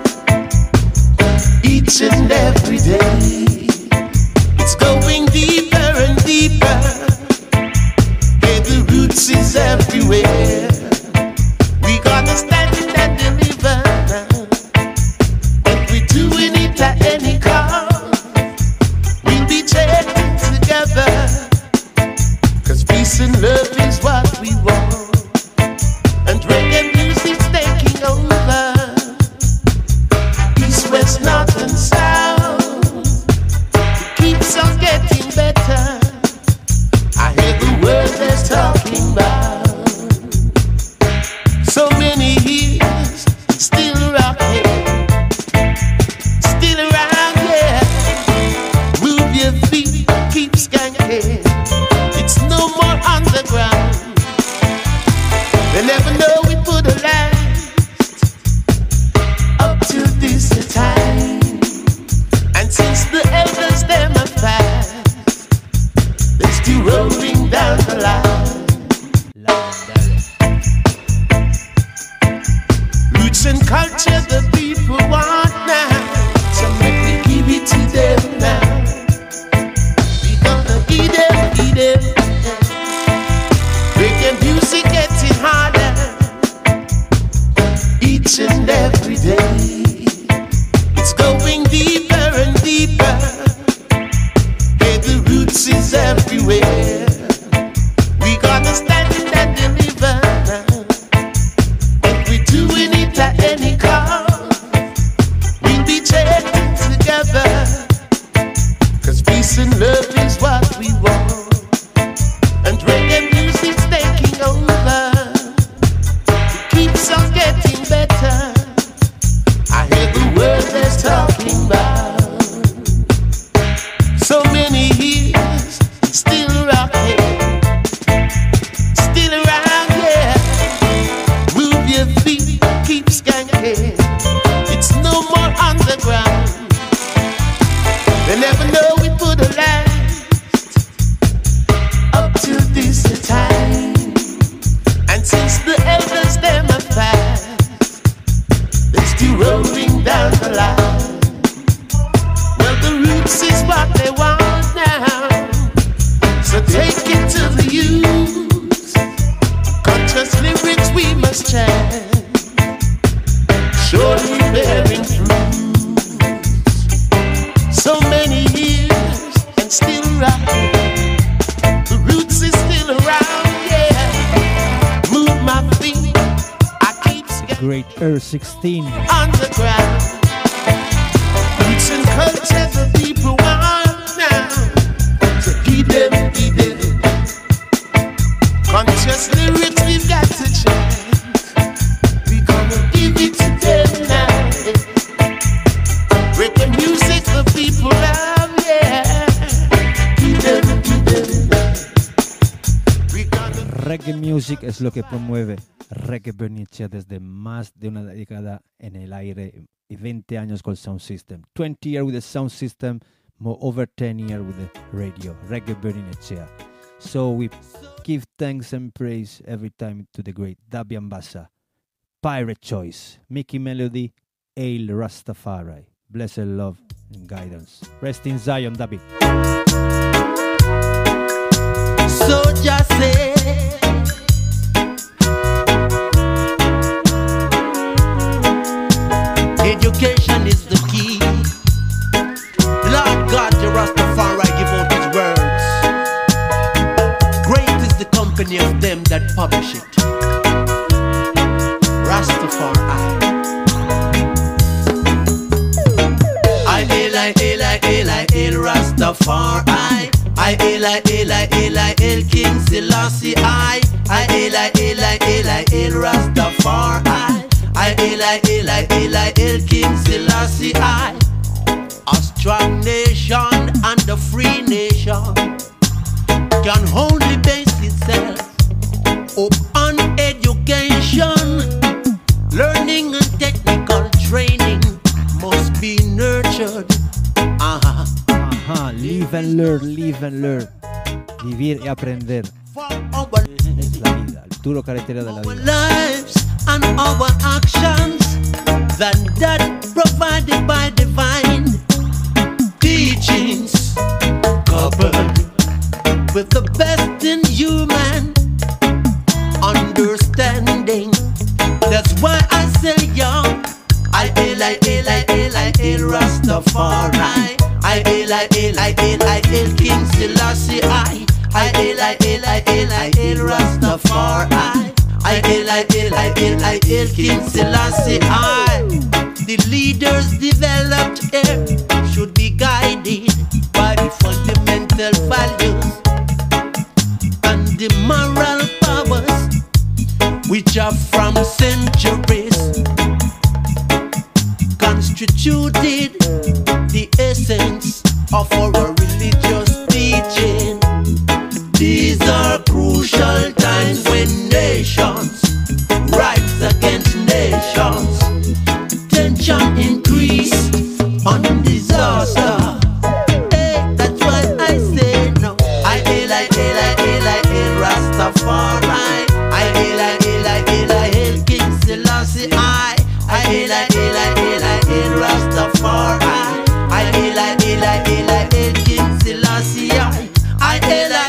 each and every day. It's going deeper and deeper. Yeah, the roots is everywhere. We gonna stand and deliver now, and we're doing it at any cost. We'll be chanting together, 'cause peace and love is what we want. And reggae music's taking over, east, west, north and south. It keeps on getting better. I hear the word they're talking about. So many years, still rocking, still around, yeah. Move your feet, keep skanking. It's no more underground. They never know we put a last up till this time. And since the elders them have passed, they're still rolling down the line. Roots and culture the people want now, so make we give it to them now. We gonna give them. Reggae music getting harder first chance, surely bearing fruit. So many years and still right. The roots is still around, yeah. Move my feet, I keep Great Air 16. on the ground. Roots and culture the people want now. So keep them. Conscious lyrics we've got to change. We gonna give it to them now. Reggae music the people love, yeah. Keep them. We gonna Reggae music es lo que promueve Reggae Bernicea desde más de una década en el aire y 20 años con el sound system. 20 years with the sound system, more over 10 years with the radio. Reggae Bernicea. So we give thanks and praise every time to the great Dabian Bassa, Pirate Choice, Mickey Melody, Ale Rastafari. Blessed love and guidance. Rest in Zion, Dabi. So just say, education is the key. Lord God, the Rastafari give out his words. Great is the company of them that publish it. Rastafari. I Rastafari. I King Selassie. I Rastafari. I King Selassie. A strong nation and a free nation can only base itself upon education. Learning and technical training must be nurtured. Live and learn. Vivir y aprender. Es la vida, el duro carretera de la Our vida. lives and our actions than that provided by divine teachings, coupled with the best in human understanding. That's why I say, yo, I Rastafari. I King Selassie. I Rastafari. I King Selassie. The leaders developed here should be guided by the fundamental values and the moral powers which are from centuries constituted the essence of our religious teaching. These are crucial times when nations rise against nations, tension increase on disaster. Hey, that's why I say no. I Rastafari. I King Selassie. I Rastafari. I King Selassie. I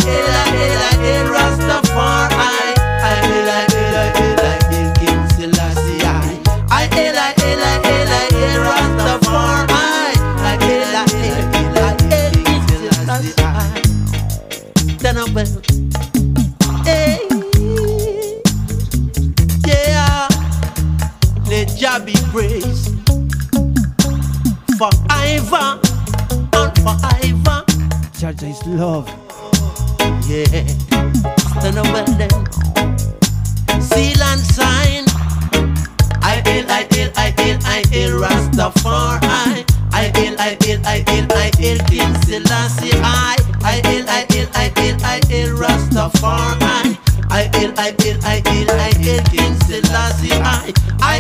Rastafari. I King Selassie. I Rastafari. Then I will. Hey, yeah. Let Jah be praised forever and forever. Jaja is love. Yeah. Stand up well then. Seal and sign. I Rastafari. I King Selassie. I Rastafari. I King Selassie. I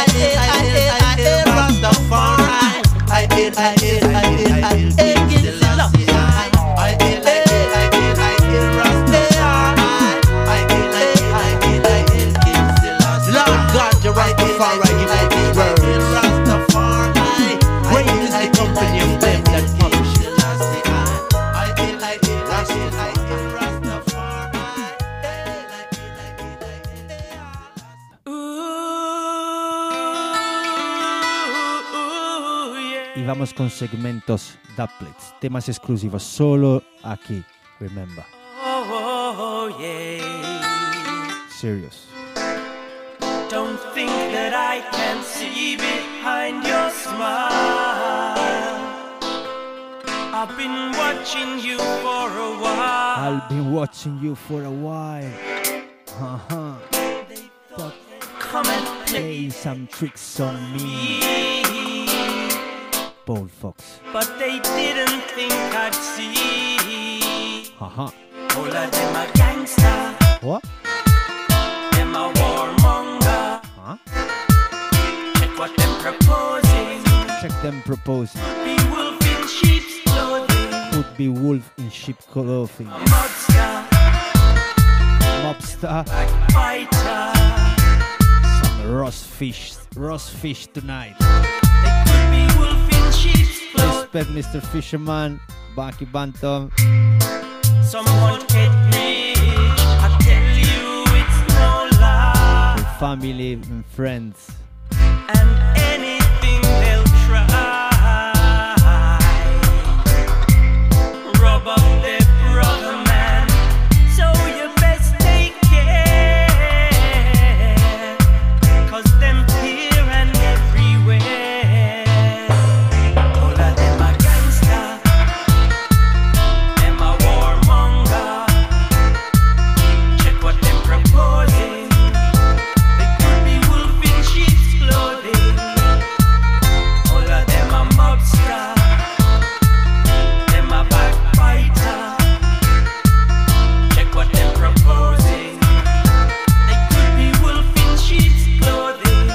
Rastafari. I King Selassie. Lord God, the Rastafari give out his words. Great is the company of them that publish it. y vamos con segmentos dubplates, temas exclusivos solo aquí, remember. Oh, yeah. Serious. Don't think that I can see behind your smile. I've been watching you for a while. I've been watching you for a while. But Come and play some tricks on me. Bold Fox. But they didn't think I'd see. Haha. All of them a gangster. What? Them a warmonger. Huh? Check what them proposing. Check them proposing. Be wolf in sheep's clothing. Could be wolf in sheep clothing. A mobster. Mobster. Fighter. Some roast fish tonight. They could be wolf in sheep's clothing. Respect Mr. Fisherman, Bucky Bantam. Someone get rich. I tell you it's no lie. Your family and friends. And anything they'll try. Rub up their brother man. So you best take care. 'Cause them here and everywhere. All of them are gangster. Them a warmonger. Check what them proposing. They could be wolf in sheep's clothing. All of them a mobster. Them a backbiter. Check what them proposing. They could be wolf in sheep's clothing.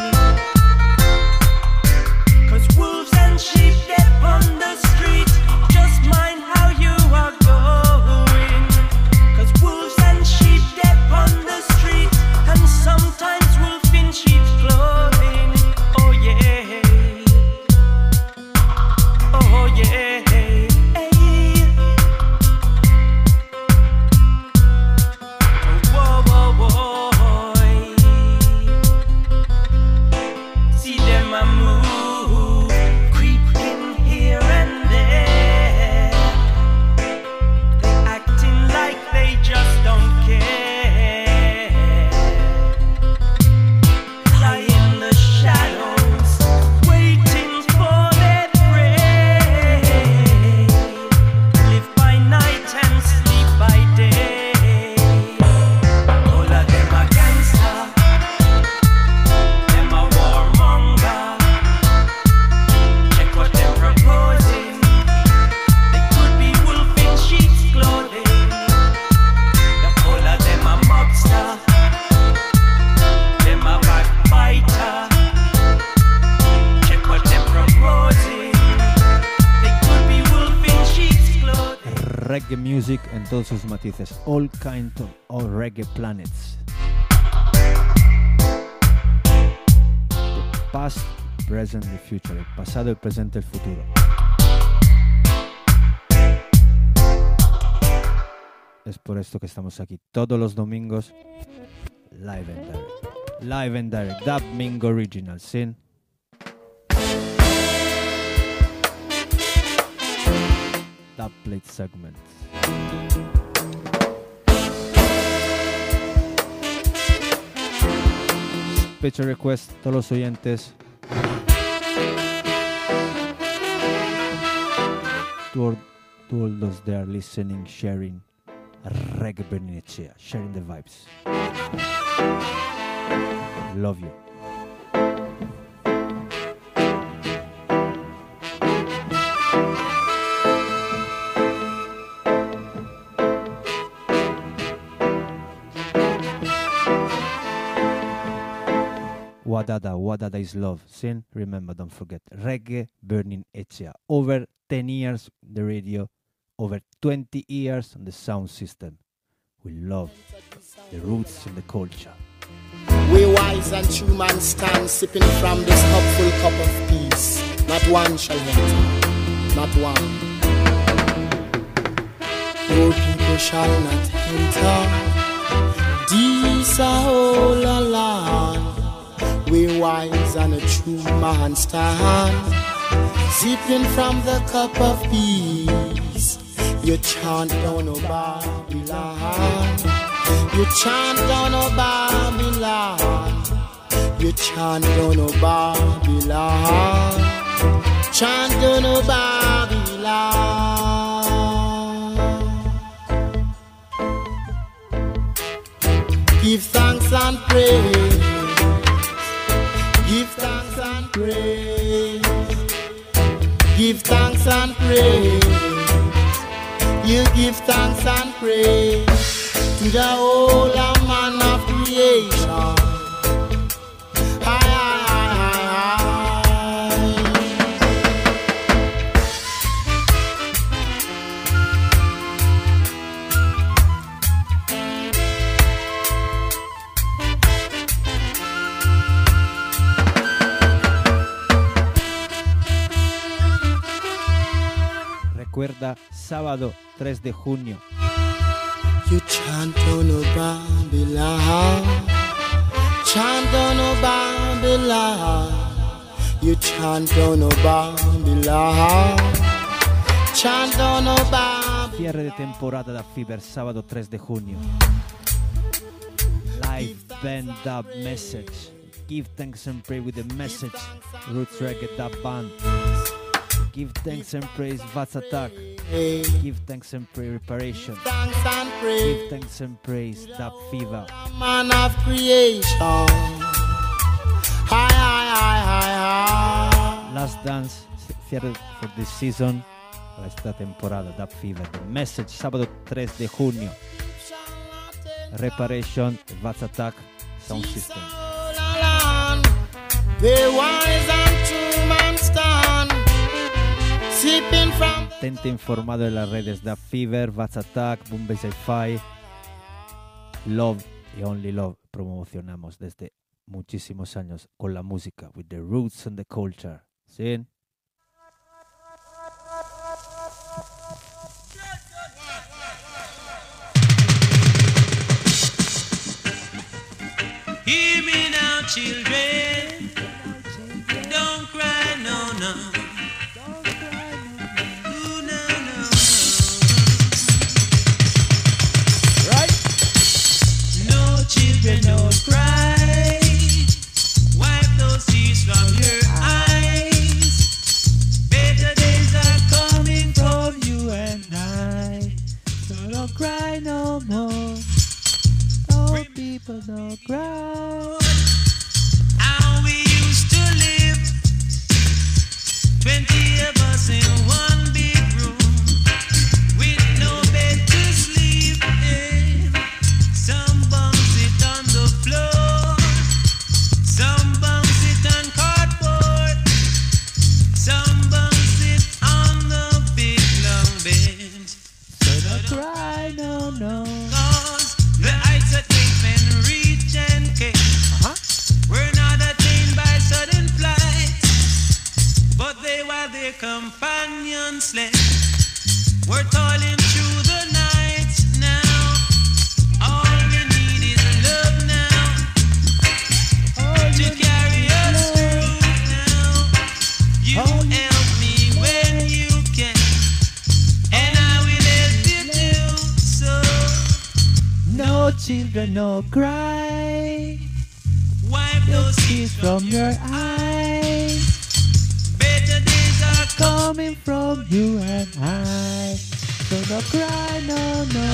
'Cause wolves and sheep get on the street. Just mind how you are going. 'Cause wolves and sheep get on the street. And sometimes wolf in sheep's clothing. Oh yeah. Oh yeah. Hey. Whoa, whoa, whoa. See them a move, creep in here and there. They acting like they just don't care. Lie in the shadows, waiting for their prey. Live by night and sleep by day. All of them are gangster. Them a warmonger. Check what they're proposing. They could be wolf in sheep's clothing. The whole of them a mobster. Them a backbiter. Check what they're proposing. They could be wolf in sheep's clothing. Reggae music en todos sus matices. All kinds of reggae planets. The past, present, the future. El pasado, el presente, el futuro. Es por esto que estamos aquí todos los domingos. Live and direct. Live and direct. Dub Mingo Original. Sin. Dub plate segment. Special request, todos los oyentes. To all those that are listening, sharing Reggae Berninechea, sharing the vibes. Love you. Wadada is love. Sin, remember, don't forget. Reggae Burning Echea. Over 10 years the radio, over 20 years on the sound system. We love the roots and the culture. We wise and true man stand, sipping from this hopeful cup of peace. Not one shall enter, not one. Your people shall not enter. These are all alone. We wise and a true man stand, sipping from the cup of peace. You chant down no Babylon. You chant down no Babylon. You chant down no Babylon. Chant down no Babylon. Give thanks and praise. Give thanks and praise. Give thanks and praise. You give thanks and praise to the whole man of creation. Recuerda, sábado 3 de junio. You chant on no Babylon. Chant on no Babylon. You chant on no Babylon. Chant on no Babylon. Cierre de temporada da Fever, sábado 3 de junio. Live band dub message. Give thanks and pray with the message. Roots Reggae dub band. Give thanks and praise Vats Attack. Give thanks and pray Reparation. Give thanks and praise Dub Fever. Man of creation. Last Dance, cierre for this season, para esta temporada, Dub Fever. The Message, sábado 3 de junio. Reparation, Vats Attack, Sound System. Mantente informado de las redes Dub Fever, Vats Attack, Boom Bass Hi-Fi, Love y Only Love. Promocionamos desde muchísimos años con la música, with the roots and the culture. ¿Sí? Hear me now, children. Don't cry, no, no. Ooh, no, no. Right? No, children, don't cry. Wipe those tears from your eyes. Better days are coming from you and I. So don't cry no more. Oh, people, don't cry. How we used to live, 20 of us in one big room, with no bed to sleep in. Some bums sit on the floor, some bums sit on cardboard, some bums sit on the big long bed. So don't cry, no, no. Cause the heights at which men reach and came, we're not attained by sudden flight, but they while their companions slept, we're toiling through the night now. All we need is love now, to carry us through now. You help me when you can, and I will help you too. So No children, no cry. wipe those tears From your eyes, better days are coming from you and I. So don't cry, no, no.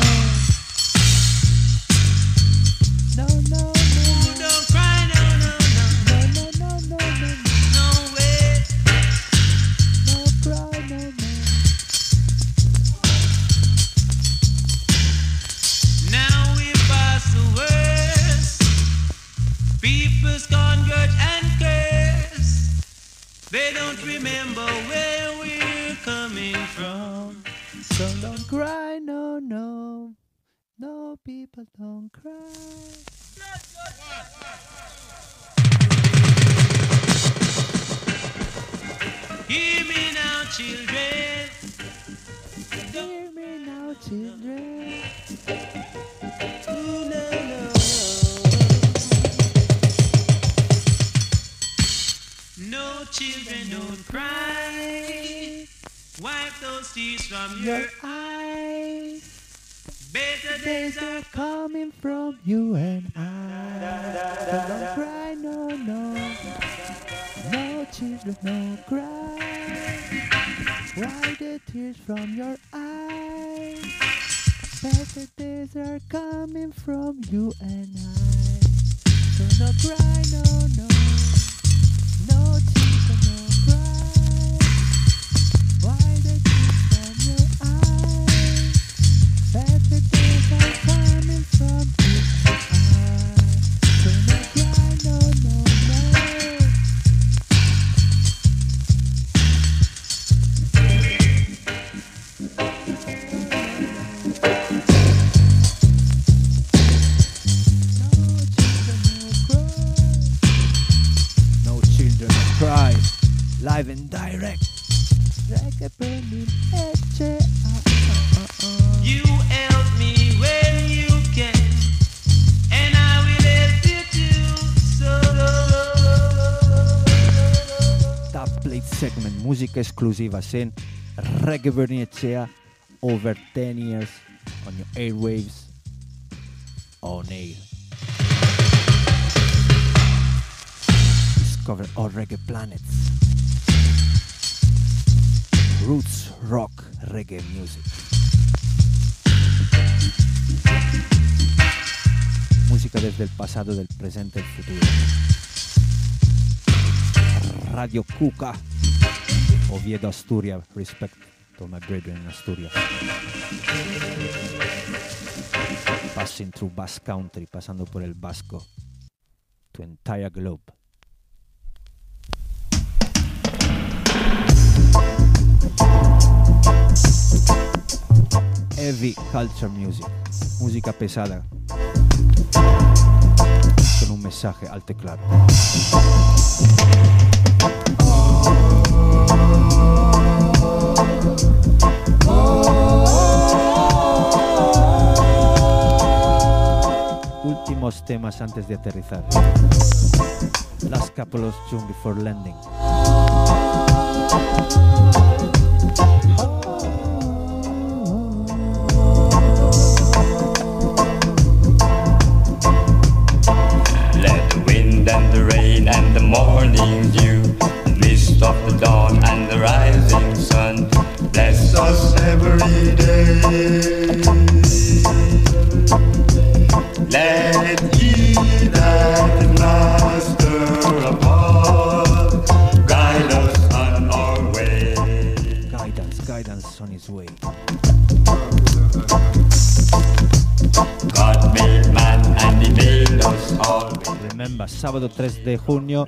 No, no, no, no. Don't cry, no, no, no. No, no, no, no, no. No way. No cry, no, no. Now we pass the worst. People's gone grudge and curse. They don't remember where we're coming from. So don't cry, no, no. No, people don't cry. Hear me now, children. Hear me now, children. Ooh, no, no. No children don't cry. Wipe those tears from your eyes. Better days are coming from you and I. Don't cry, no, no. No children, no cry. Wipe the tears from your eyes. Better days are coming from you and I. So no cry, no, no. No children, no cry. Wipe the tears from your eyes. Better days are coming from you and I. So no cry, no, no, no. No children cry. Live and direct. Reggae burning etche. You help me when you can, and I will help you too. So Top plate segment, música exclusiva sin Reggae Burning Echea over 10 years on your airwaves on air. Discover all reggae planets. Roots rock reggae music. Música desde el pasado, del presente, el futuro. Radio Cuca, Oviedo, Asturias. Respect to my brethren in Asturias. Passing through Basque Country, pasando por el Vasco, to entire globe. Heavy culture music, música pesada, con un mensaje alto y claro. Últimos temas antes de aterrizar. Last couple of tunes before landing. Let the wind and the rain and the morning dew, the mist of the dawn and the rising sun bless us every day. Let he that master above guide us on our way. Guidance on his way. God made man and he made us all. Remember, sábado 3 de junio,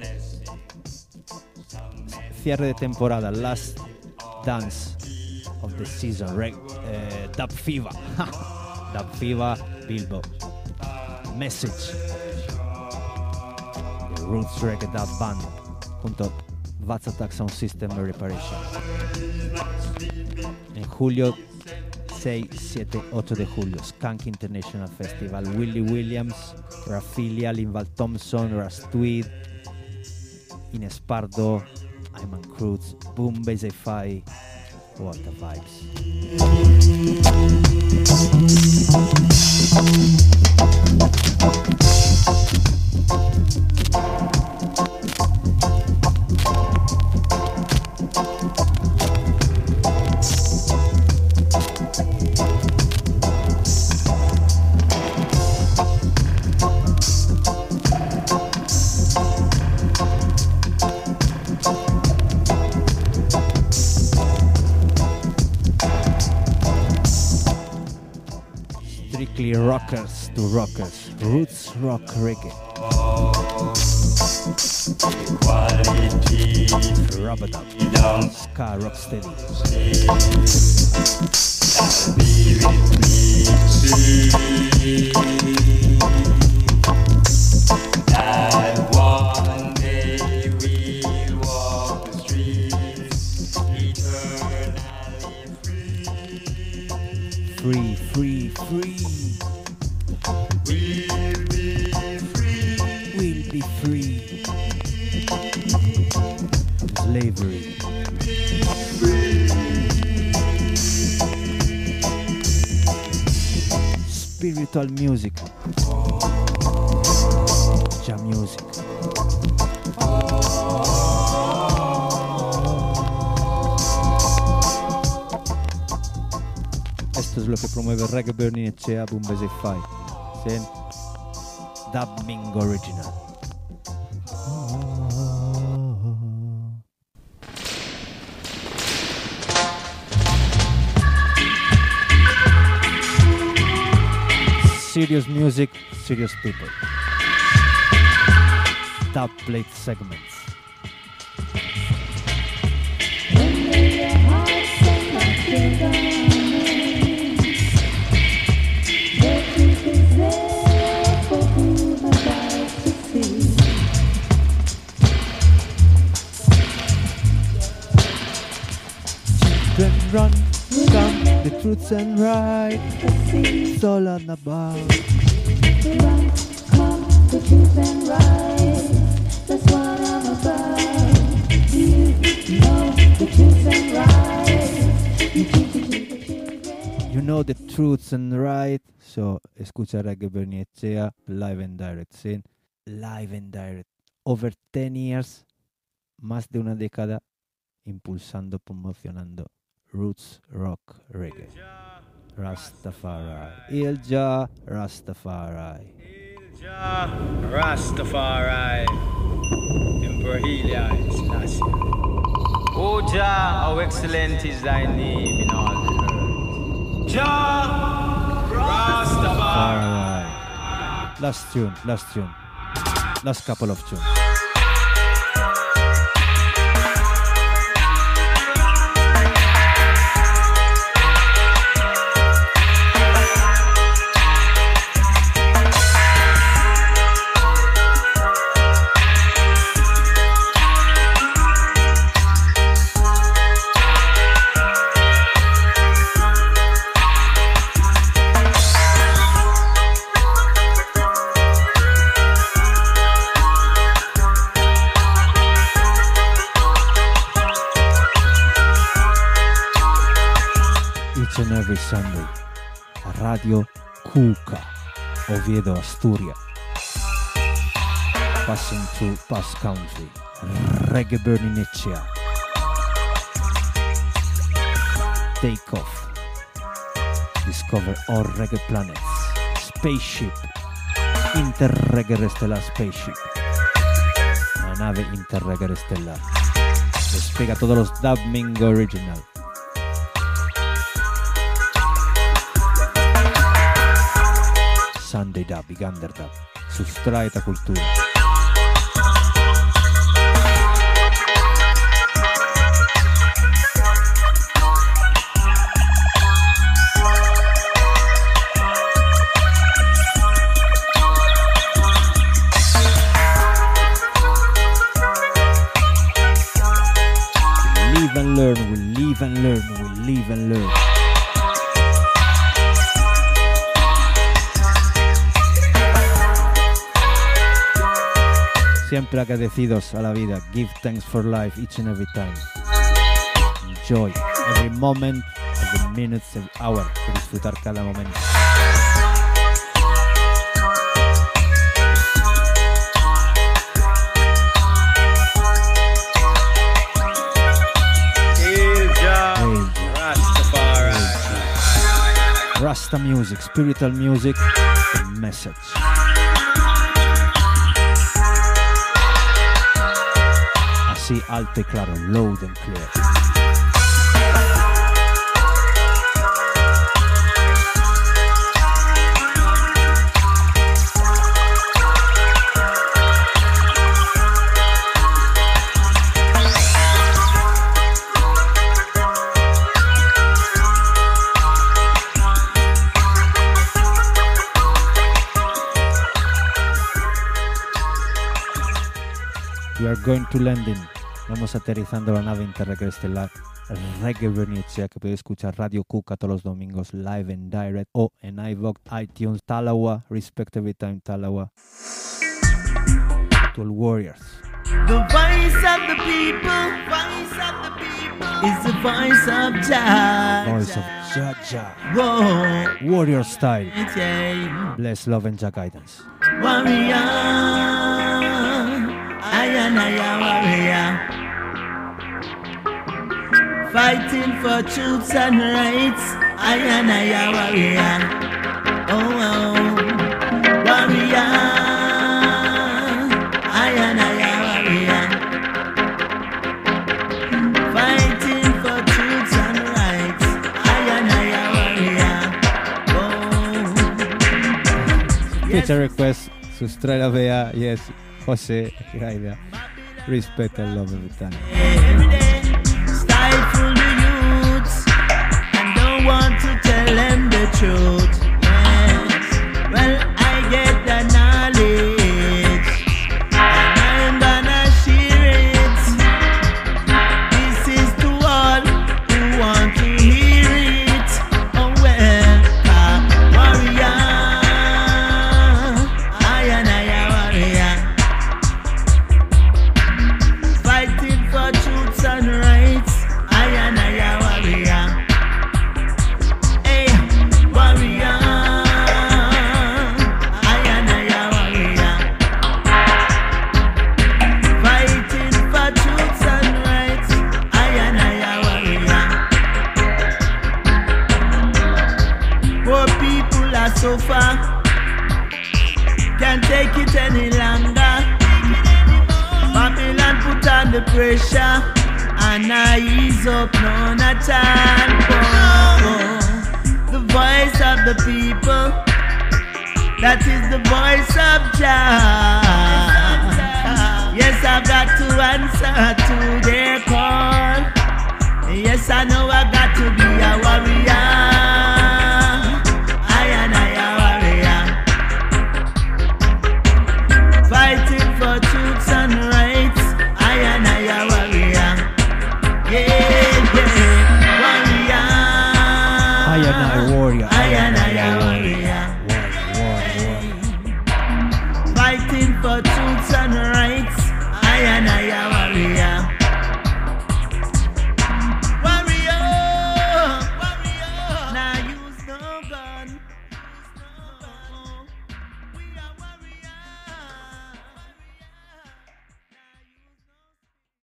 cierre de temporada, last dance of the season, Dub Fever. Dub Fever, Bilbo. Message. The Roots Reggae Dub Band junto Vats Attack Sound System Reparation. En julio 6, 7, 8 de julio, Skunk International Festival. Willie Williams, Rafilia, Linval Thompson, Ras Tweed, Ines Pardo, Ayman Cruz, Boom Bass Fi. What the vibes. Strictly rockers to rockers, roots rock reggae. Rub-a-dub, ska rocksteady. Be with me, that one day we'll walk the streets eternally free. Free, free, free. We'll be free. We'll be free. slavery. Spiritual music, jam music. Esto es lo que promueve Reggae Burning Echea, Bumbes y Fai. Sen Dub Mingo Original. Serious music, serious people. Dub plate segments. Children run, come the truths and right. It's all on about. Run, come the truth and right. That's what I'm about. You know the truth and right. You teach it to the children. You know the truths and right. So, escucha Reggae Burning Echea live and direct. ¿Sí? Live and direct. Over 10 years, más de una década, impulsando, promocionando roots rock reggae. Rastafari. Ilja Rastafari. Ilja Rastafari. Emperor Haile Selassie. O Jah, how excellent is thy name in all the earth. Jah Rastafari. Last tune. Last couple of tunes. And every Sunday, Radio Cuca, Oviedo, Asturias, passing through Basque Country, Reggae Burning Echea, take off, discover all reggae planets, spaceship, Interreggae Stellar Spaceship, una nave Interreggae Estelar, despega todos los Dub Mingo Original. Sunday Dub y Gander Dub, sustrae esta cultura. Live and learn, we live and learn, we live and learn. Siempre agradecidos a la vida. Give thanks for life each and every time. Enjoy every moment, every minute, every hour. Disfrutar cada momento. Rasta music, spiritual music, the message. Así alto y claro, loud and clear. We are going to landing. Vamos aterrizando la nave Interreggae Estelar Reggae Burning Echea, que puede escuchar Radio Cuca todos los domingos live and direct o en iVoox, iTunes, Talawa, Respect Every Time Talawa. Actual Warriors. The voice of the people is the voice of Jah. Voice of Jah Jah. Whoa. Warrior style. Yeah. Bless, love, and Jah guidance. Warrior, I warrior, fighting for truths and rights. I warrior, oh, warrior, I warrior, fighting for truths and rights. I warrior, oh. Feature request. Sustraya Vea, yes, Jose Raida. Respect and love every time. Stifle the youths and don't want to tell them the truth. Yes, well, I get the knowledge and I'm gonna share it. This is to all who want to hear it. Oh well, warrior. Fighting for truths and rights. I warrior. Hey, warrior. I warrior. Fighting for truths and rights. I warrior. Poor people are so far. Can't take it any longer. Babylon put on the pressure and I ease up none at all. Oh, the voice of the people, that is the voice of Jah. Yes, I've got to answer to their call. Yes, I know